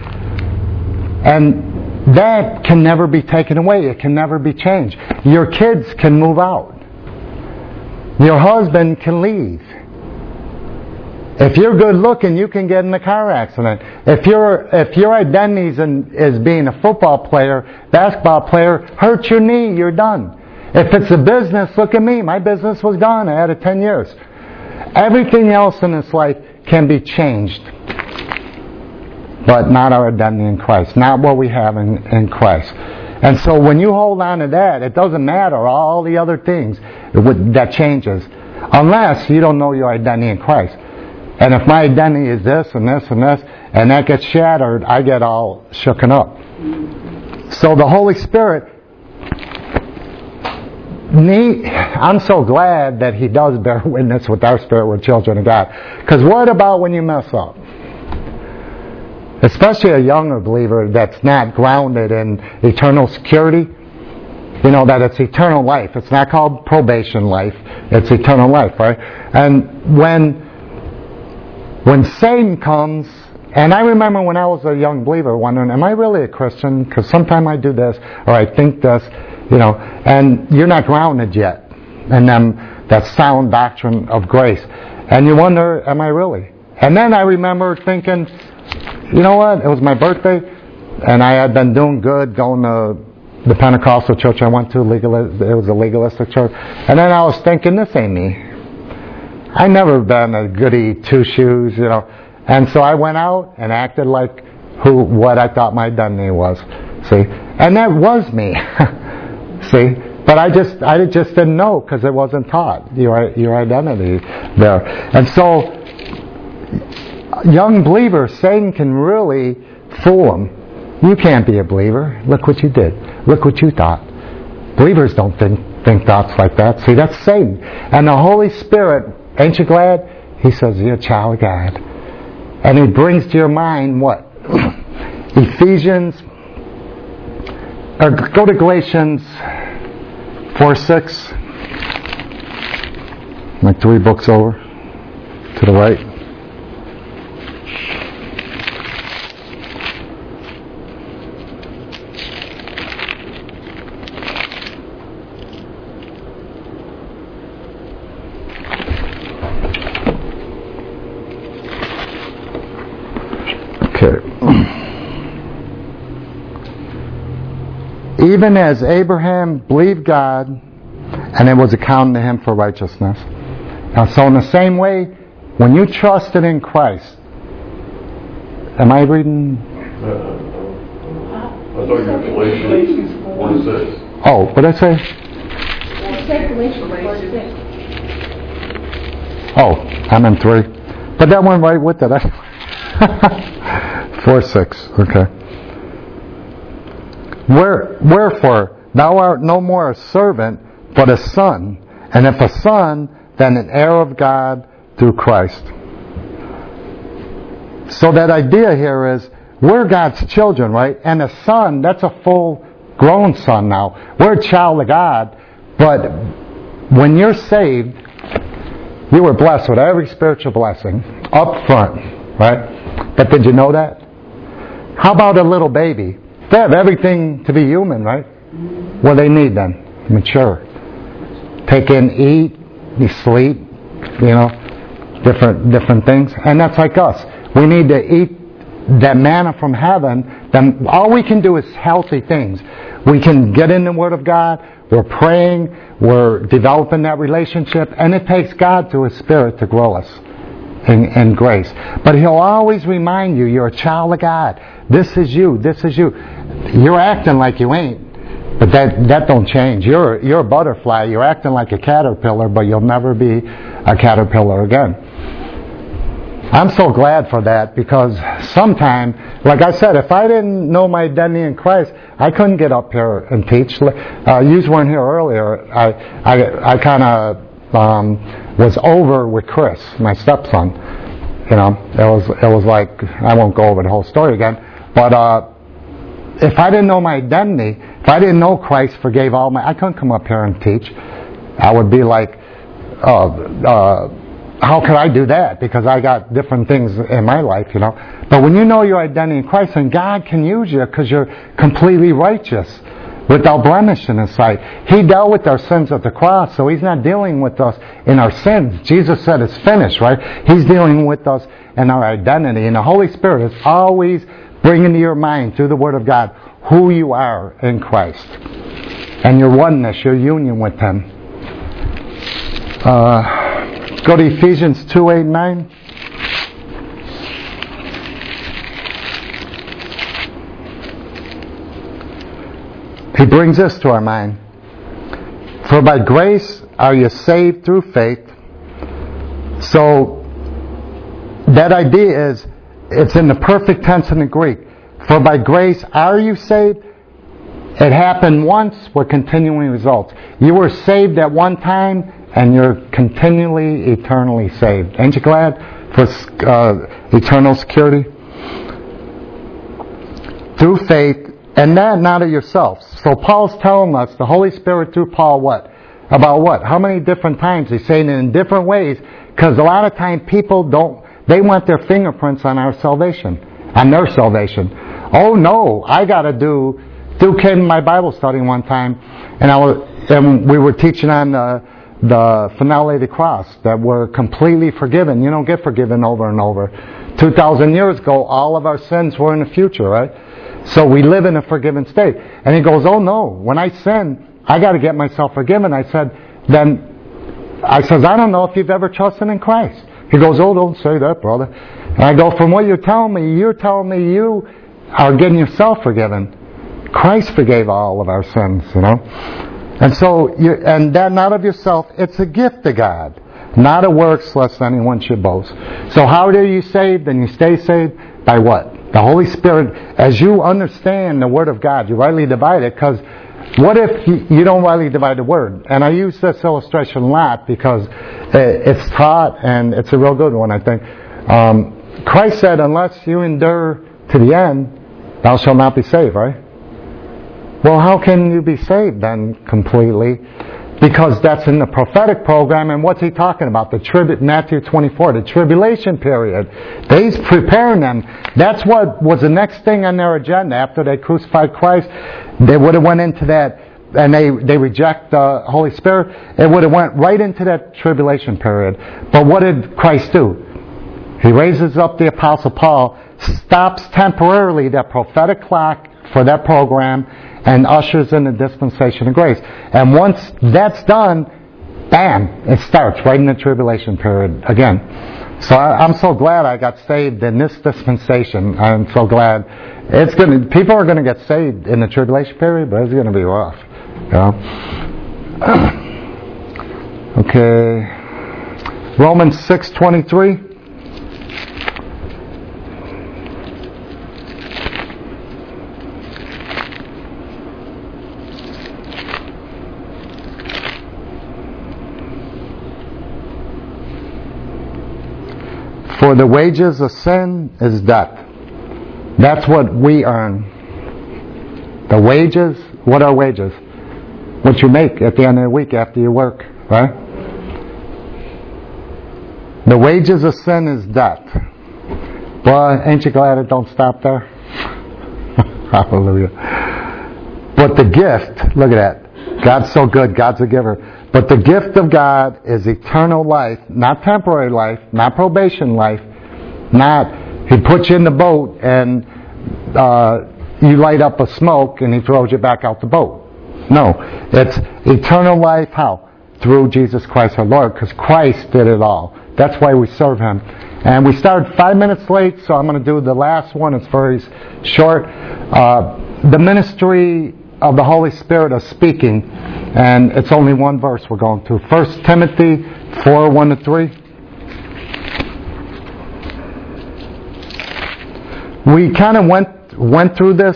A: And that can never be taken away. It can never be changed. Your kids can move out. Your husband can leave. If you're good looking, you can get in a car accident. If your if your identity is, in, is being a football player, basketball player, hurt your knee, you're done. If it's a business, look at me. My business was gone. I had it ten years. Everything else in this life can be changed, but not our identity in Christ, not what we have in, in Christ. And so when you hold on to that, it doesn't matter all the other things that changes, unless you don't know your identity in Christ. And if my identity is this and this and this, and that gets shattered, I get all shooken up. So the Holy Spirit, I'm so glad that He does bear witness with our spirit, we're children of God. Because what about when you mess up? Especially a younger believer that's not grounded in eternal security. You know, that it's eternal life. It's not called probation life. It's eternal life, right? And when when Satan comes, and I remember when I was a young believer wondering, am I really a Christian? Because sometimes I do this, or I think this, you know, and you're not grounded yet in them, that sound doctrine of grace. And you wonder, am I really? And then I remember thinking, you know what, it was my birthday, and I had been doing good, going to the Pentecostal church I went to, legal, it was a legalistic church, and then I was thinking, this ain't me. I never been a goody two-shoes, you know, and so I went out and acted like who, what I thought my identity was, see, and that was me, see, but I just, I just didn't know because it wasn't taught, your, your identity there, and so young believers, Satan can really fool them. You can't be a believer. Look what you did. Look what you thought. Believers don't think, think thoughts like that. See, that's Satan. And the Holy Spirit, ain't you glad? He says, you're a child of God. And He brings to your mind what? Ephesians uh, go to Galatians four six. Like three books over to the right. Okay. Even as Abraham believed God, and it was accounted to him for righteousness. Now, so in the same way, when you trusted in Christ, am I reading?
C: Uh, I thought you were Galatians four six.
A: Oh, what did I say?
B: You said Galatians four six.
A: Oh, I'm in three. But that went right with it. four six, okay. Where, wherefore, thou art no more a servant, but a son. And if a son, then an heir of God through Christ. So that idea here is, we're God's children, right? And a son, that's a full grown son now. We're a child of God, but when you're saved, you were blessed with every spiritual blessing up front, right? But did you know that? How about a little baby? They have everything to be human, right? What do they need then? Mature. Take in, eat, you sleep, you know, different different things. And that's like us. We need to eat that manna from heaven. Then all we can do is healthy things. We can get in the Word of God. We're praying. We're developing that relationship. And it takes God through His Spirit to grow us in, in grace. But He'll always remind you, you're a child of God. This is you. This is you. You're acting like you ain't. But that that don't change. You're you're a butterfly. You're acting like a caterpillar, but you'll never be a caterpillar again. I'm so glad for that, because sometime, like I said, if I didn't know my identity in Christ, I couldn't get up here and teach. Uh, you weren't here earlier. I I I kind of um, was over with Chris, my stepson. You know, it was it was like, I won't go over the whole story again, but uh, if I didn't know my identity, if I didn't know Christ forgave all my, I couldn't come up here and teach. I would be like, uh, uh, how could I do that? Because I got different things in my life, you know. But when you know your identity in Christ, and God can use you because you're completely righteous, without blemish in His sight. He dealt with our sins at the cross, so He's not dealing with us in our sins. Jesus said it's finished, right? He's dealing with us in our identity. And the Holy Spirit is always bringing to your mind, through the Word of God, who you are in Christ. And your oneness, your union with Him. Uh, go to Ephesians two, eight, nine. He brings this to our mind. For by grace are you saved through faith. So that idea is, it's in the perfect tense in the Greek. For by grace are you saved. It happened once with continuing results. You were saved at one time, and you're continually, eternally saved. Ain't you glad for uh, eternal security? Through faith, and that not of yourselves. So Paul's telling us, the Holy Spirit through Paul, what? About what? How many different times? He's saying it in different ways, because a lot of times people don't, they want their fingerprints on our salvation, on their salvation. Oh no, I got to do. Duke came to my Bible study one time, and I was, and we were teaching on the, the finale of the cross, that we're completely forgiven. You don't get forgiven over and over. Two thousand years ago, all of our sins were in the future, right? So we live in a forgiven state. And he goes, oh no, when I sin, I got to get myself forgiven. I said, then, I says, I don't know if you've ever trusted in Christ. He goes, oh, don't say that, brother. And I go, from what you're telling me, you're telling me you are getting yourself forgiven. Christ forgave all of our sins, you know. And so, you, and that not of yourself, it's a gift of God, not of works, lest anyone should boast. So how are you saved and you stay saved? By what? The Holy Spirit, as you understand the Word of God, you rightly divide it, because what if you, you don't rightly divide the Word? And I use this illustration a lot because it's taught, and it's a real good one, I think. Um, Christ said, unless you endure to the end, thou shalt not be saved, right? Well, how can you be saved then completely? Because that's in the prophetic program, and what's he talking about? The tribu- Matthew twenty-four, the tribulation period. He's preparing them. That's what was the next thing on their agenda after they crucified Christ. They would have went into that, and they, they reject the Holy Spirit. It would have went right into that tribulation period. But what did Christ do? He raises up the Apostle Paul, stops temporarily that prophetic clock for that program, and ushers in the dispensation of grace. And once that's done, bam, it starts right in the tribulation period again. So I, I'm so glad I got saved in this dispensation. I'm so glad. It's gonna. People are going to get saved in the tribulation period, but it's going to be rough. You know? Okay. Romans six twenty-three. For the wages of sin is death. That's what we earn. The wages, what are wages? What you make at the end of the week after you work, right? The wages of sin is death. Boy, ain't you glad it don't stop there? Hallelujah. But the gift, look at that. God's so good, God's a giver. But the gift of God is eternal life, not temporary life, not probation life, not He puts you in the boat and uh, you light up a smoke and He throws you back out the boat. No, it's eternal life. How? Through Jesus Christ our Lord, because Christ did it all. That's why we serve Him. And we started five minutes late, so I'm going to do the last one. It's very short. Uh, the ministry of the Holy Spirit of speaking, and it's only one verse we're going to. First Timothy four, one to three. We kind of went went through this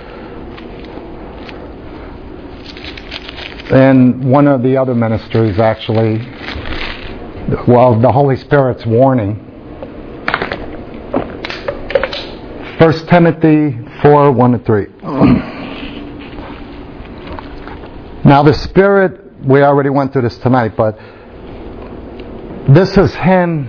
A: in one of the other ministries, actually. Well, the Holy Spirit's warning. First Timothy four, one to three. Now the Spirit, we already went through this tonight, but this is Him.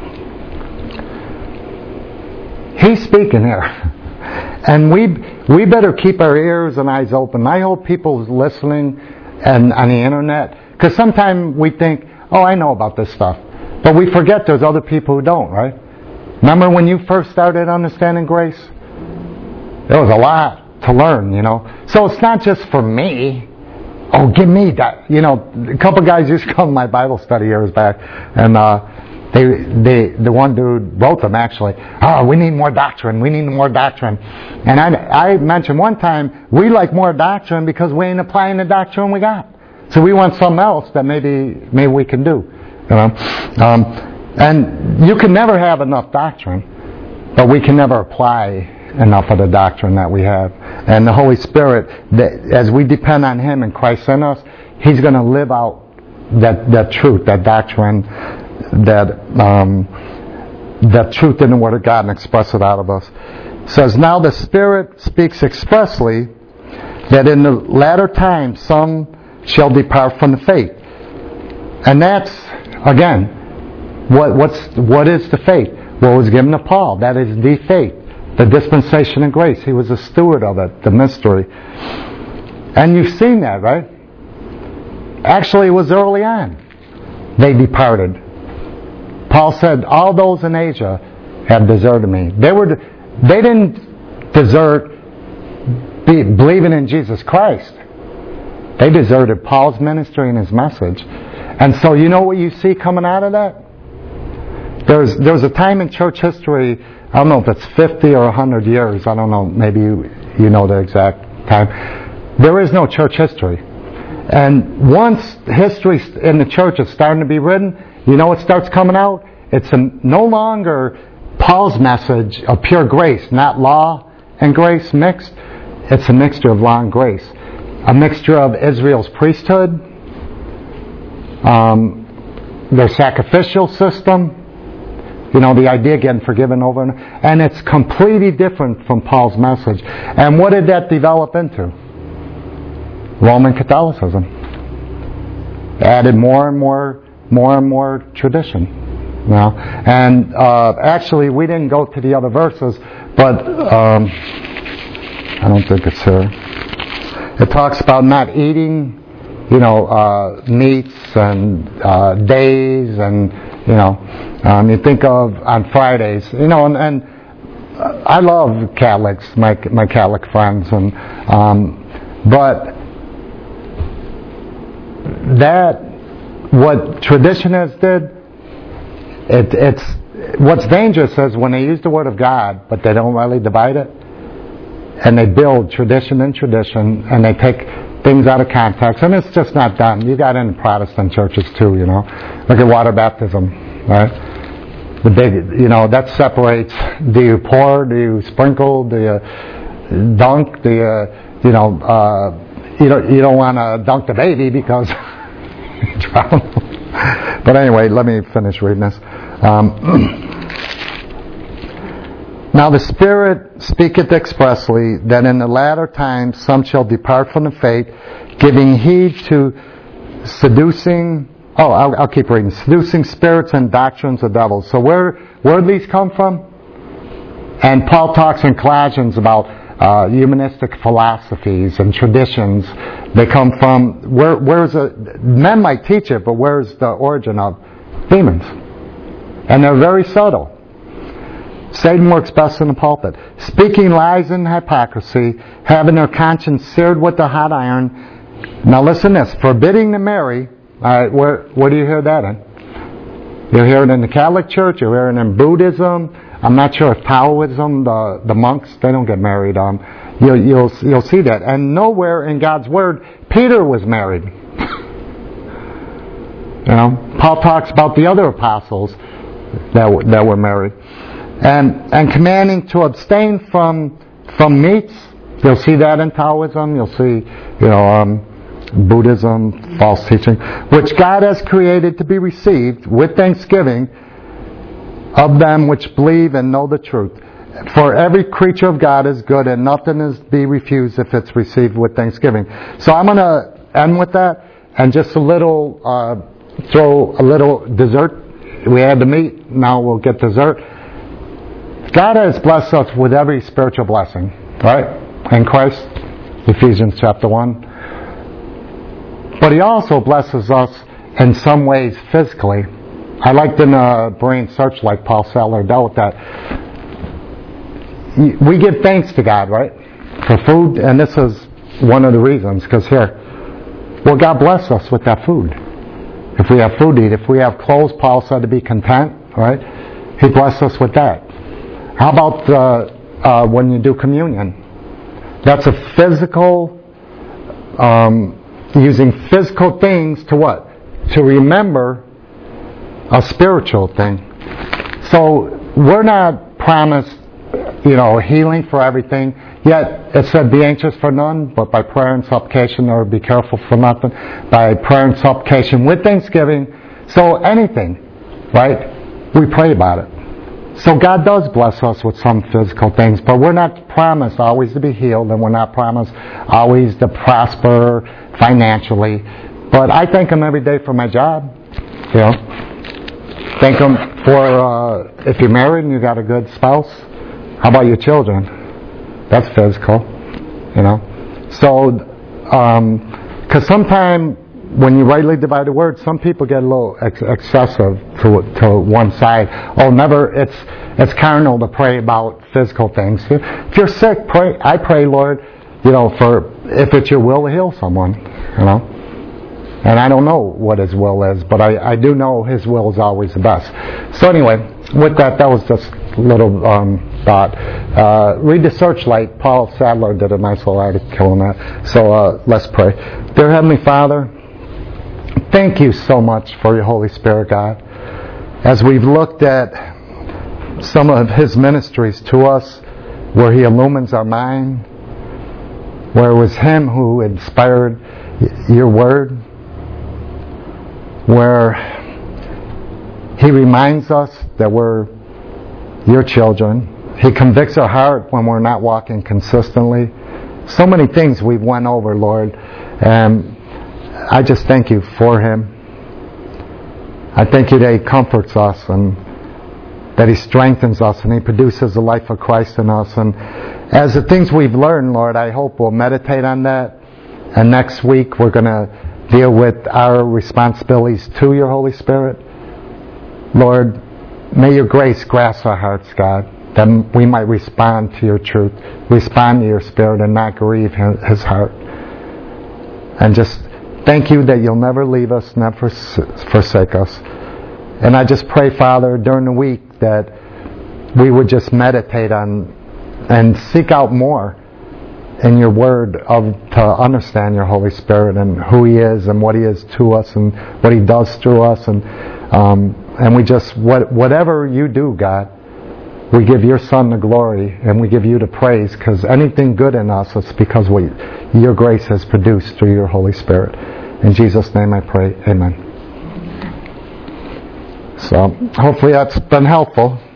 A: He's speaking here. And we we better keep our ears and eyes open. I hope people listening and on the internet, because sometimes we think, oh, I know about this stuff. But we forget there's other people who don't, right? Remember when you first started understanding grace? There was a lot to learn, you know. So it's not just for me. Oh, give me that. You know, a couple guys used to come to my Bible study years back, and uh, they, they, the one dude wrote them actually. Oh, we need more doctrine. We need more doctrine. And I, I mentioned one time we like more doctrine because we ain't applying the doctrine we got. So we want something else that maybe maybe we can do. You know, um, and you can never have enough doctrine, but we can never apply enough of the doctrine that we have. And the Holy Spirit, that as we depend on Him and Christ in us, He's going to live out that, that truth, that doctrine, that um, that truth in the Word of God and express it out of us. It says, now the Spirit speaks expressly that in the latter times some shall depart from the faith. And that's, again, what what's what is the faith? What was given to Paul? That is the faith. The dispensation of grace. He was a steward of it, the mystery. And you've seen that, right? Actually, it was early on. They departed. Paul said, all those in Asia have deserted me. They were, they didn't desert be, believing in Jesus Christ. They deserted Paul's ministry and his message. And so you know what you see coming out of that? There's, there's a time in church history, I don't know if it's fifty or one hundred years. I don't know. Maybe you, you know the exact time. There is no church history. And once history in the church is starting to be written, you know what starts coming out? It's a, no longer Paul's message of pure grace, not law and grace mixed. It's a mixture of law and grace. A mixture of Israel's priesthood, um, their sacrificial system, you know, the idea of getting forgiven over and and it's completely different from Paul's message. And what did that develop into? Roman Catholicism. Added more and more, more and more tradition. You know? And uh, actually, we didn't go to the other verses, but um, I don't think it's here. It talks about not eating, you know, uh, meats and uh, days, and you know, um, you think of on Fridays, you know, and, and I love Catholics, my my Catholic friends, and um, but that what traditionists did, it, it's what's dangerous is when they use the Word of God, but they don't really divide it, and they build tradition and tradition, and they take things out of context, and it's just not done. You got it in Protestant churches too, you know. Look at water baptism, right? The big, you know, that separates. Do you pour? Do you sprinkle? Do you dunk? Do you, you know, uh, you don't you don't want to dunk the baby because you drown. But anyway, let me finish reading this. Um, Now the Spirit speaketh expressly that in the latter times some shall depart from the faith, giving heed to seducing, oh, I'll, I'll keep reading, seducing spirits and doctrines of devils. So where where do these come from? And Paul talks in Colossians about uh, humanistic philosophies and traditions. They come from, where where's a, men might teach it, but where's the origin of demons? And they're very subtle. Satan works best in the pulpit. Speaking lies and hypocrisy, having their conscience seared with a hot iron. Now listen to this. Forbidding to marry. All right, where, where do you hear that in? You hear it in the Catholic Church. You hear it in Buddhism. I'm not sure if Taoism, the, the monks, they don't get married. Um, you'll, you'll, you'll see that. And nowhere in God's Word, Peter was married. You know, Paul talks about the other apostles that were, that were married. And and commanding to abstain from from meats. You'll see that in Taoism. You'll see, you know, um, Buddhism, false teaching, which God has created to be received with thanksgiving of them which believe and know the truth. For every creature of God is good, and nothing is to be refused if it's received with thanksgiving. So I'm going to end with that, and just a little, uh, throw a little dessert. We had the meat, now we'll get dessert. God has blessed us with every spiritual blessing, right? In Christ, Ephesians chapter one. But He also blesses us in some ways physically. I liked in uh, Berean Searchlight, Paul Sadler dealt with that. We give thanks to God, right? For food, and this is one of the reasons, because here, well, God bless us with that food. If we have food to eat, if we have clothes, Paul said to be content, right? He blessed us with that. How about uh, uh, when you do communion? That's a physical, um, using physical things to what? To remember a spiritual thing. So we're not promised, you know, healing for everything. Yet it said, be anxious for none, but by prayer and supplication, or be careful for nothing. By prayer and supplication with thanksgiving. So anything, right? We pray about it. So God does bless us with some physical things, but we're not promised always to be healed, and we're not promised always to prosper financially. But I thank Him every day for my job. You know, thank Him for uh, if you're married and you got a good spouse. How about your children? That's physical. You know, so because um, sometimes when you rightly divide the word, some people get a little ex- excessive to to one side. Oh, never, it's it's carnal to pray about physical things. If you're sick, pray. I pray, Lord, you know, for if it's your will to heal someone, you know. And I don't know what His will is, but I, I do know His will is always the best. So anyway, with that, that was just a little um, thought. Uh, read the Searchlight. Paul Sadler did a nice little article on that. So uh, let's pray. Dear Heavenly Father, thank You so much for Your Holy Spirit, God. As we've looked at some of His ministries to us, where He illumines our mind, where it was Him who inspired Your Word, where He reminds us that we're Your children. He convicts our heart when we're not walking consistently. So many things we've went over, Lord. And I just thank you for him. I thank you that he comforts us and that he strengthens us and he produces the life of Christ in us. And as the things we've learned, Lord, I hope we'll meditate on that. And next week we're going to deal with our responsibilities to your Holy Spirit. Lord, may your grace grasp our hearts, God, that we might respond to your truth, respond to your Spirit, and not grieve his heart. And just thank you that you'll never leave us, never forsake us. And I just pray, Father, during the week that we would just meditate on and seek out more in your word of to understand your Holy Spirit and who he is and what he is to us and what he does through us. And um, and we just, what, whatever you do, God, we give your Son the glory and we give you the praise, because anything good in us is because we, your grace has produced through your Holy Spirit. In Jesus' name I pray, amen. So hopefully that's been helpful.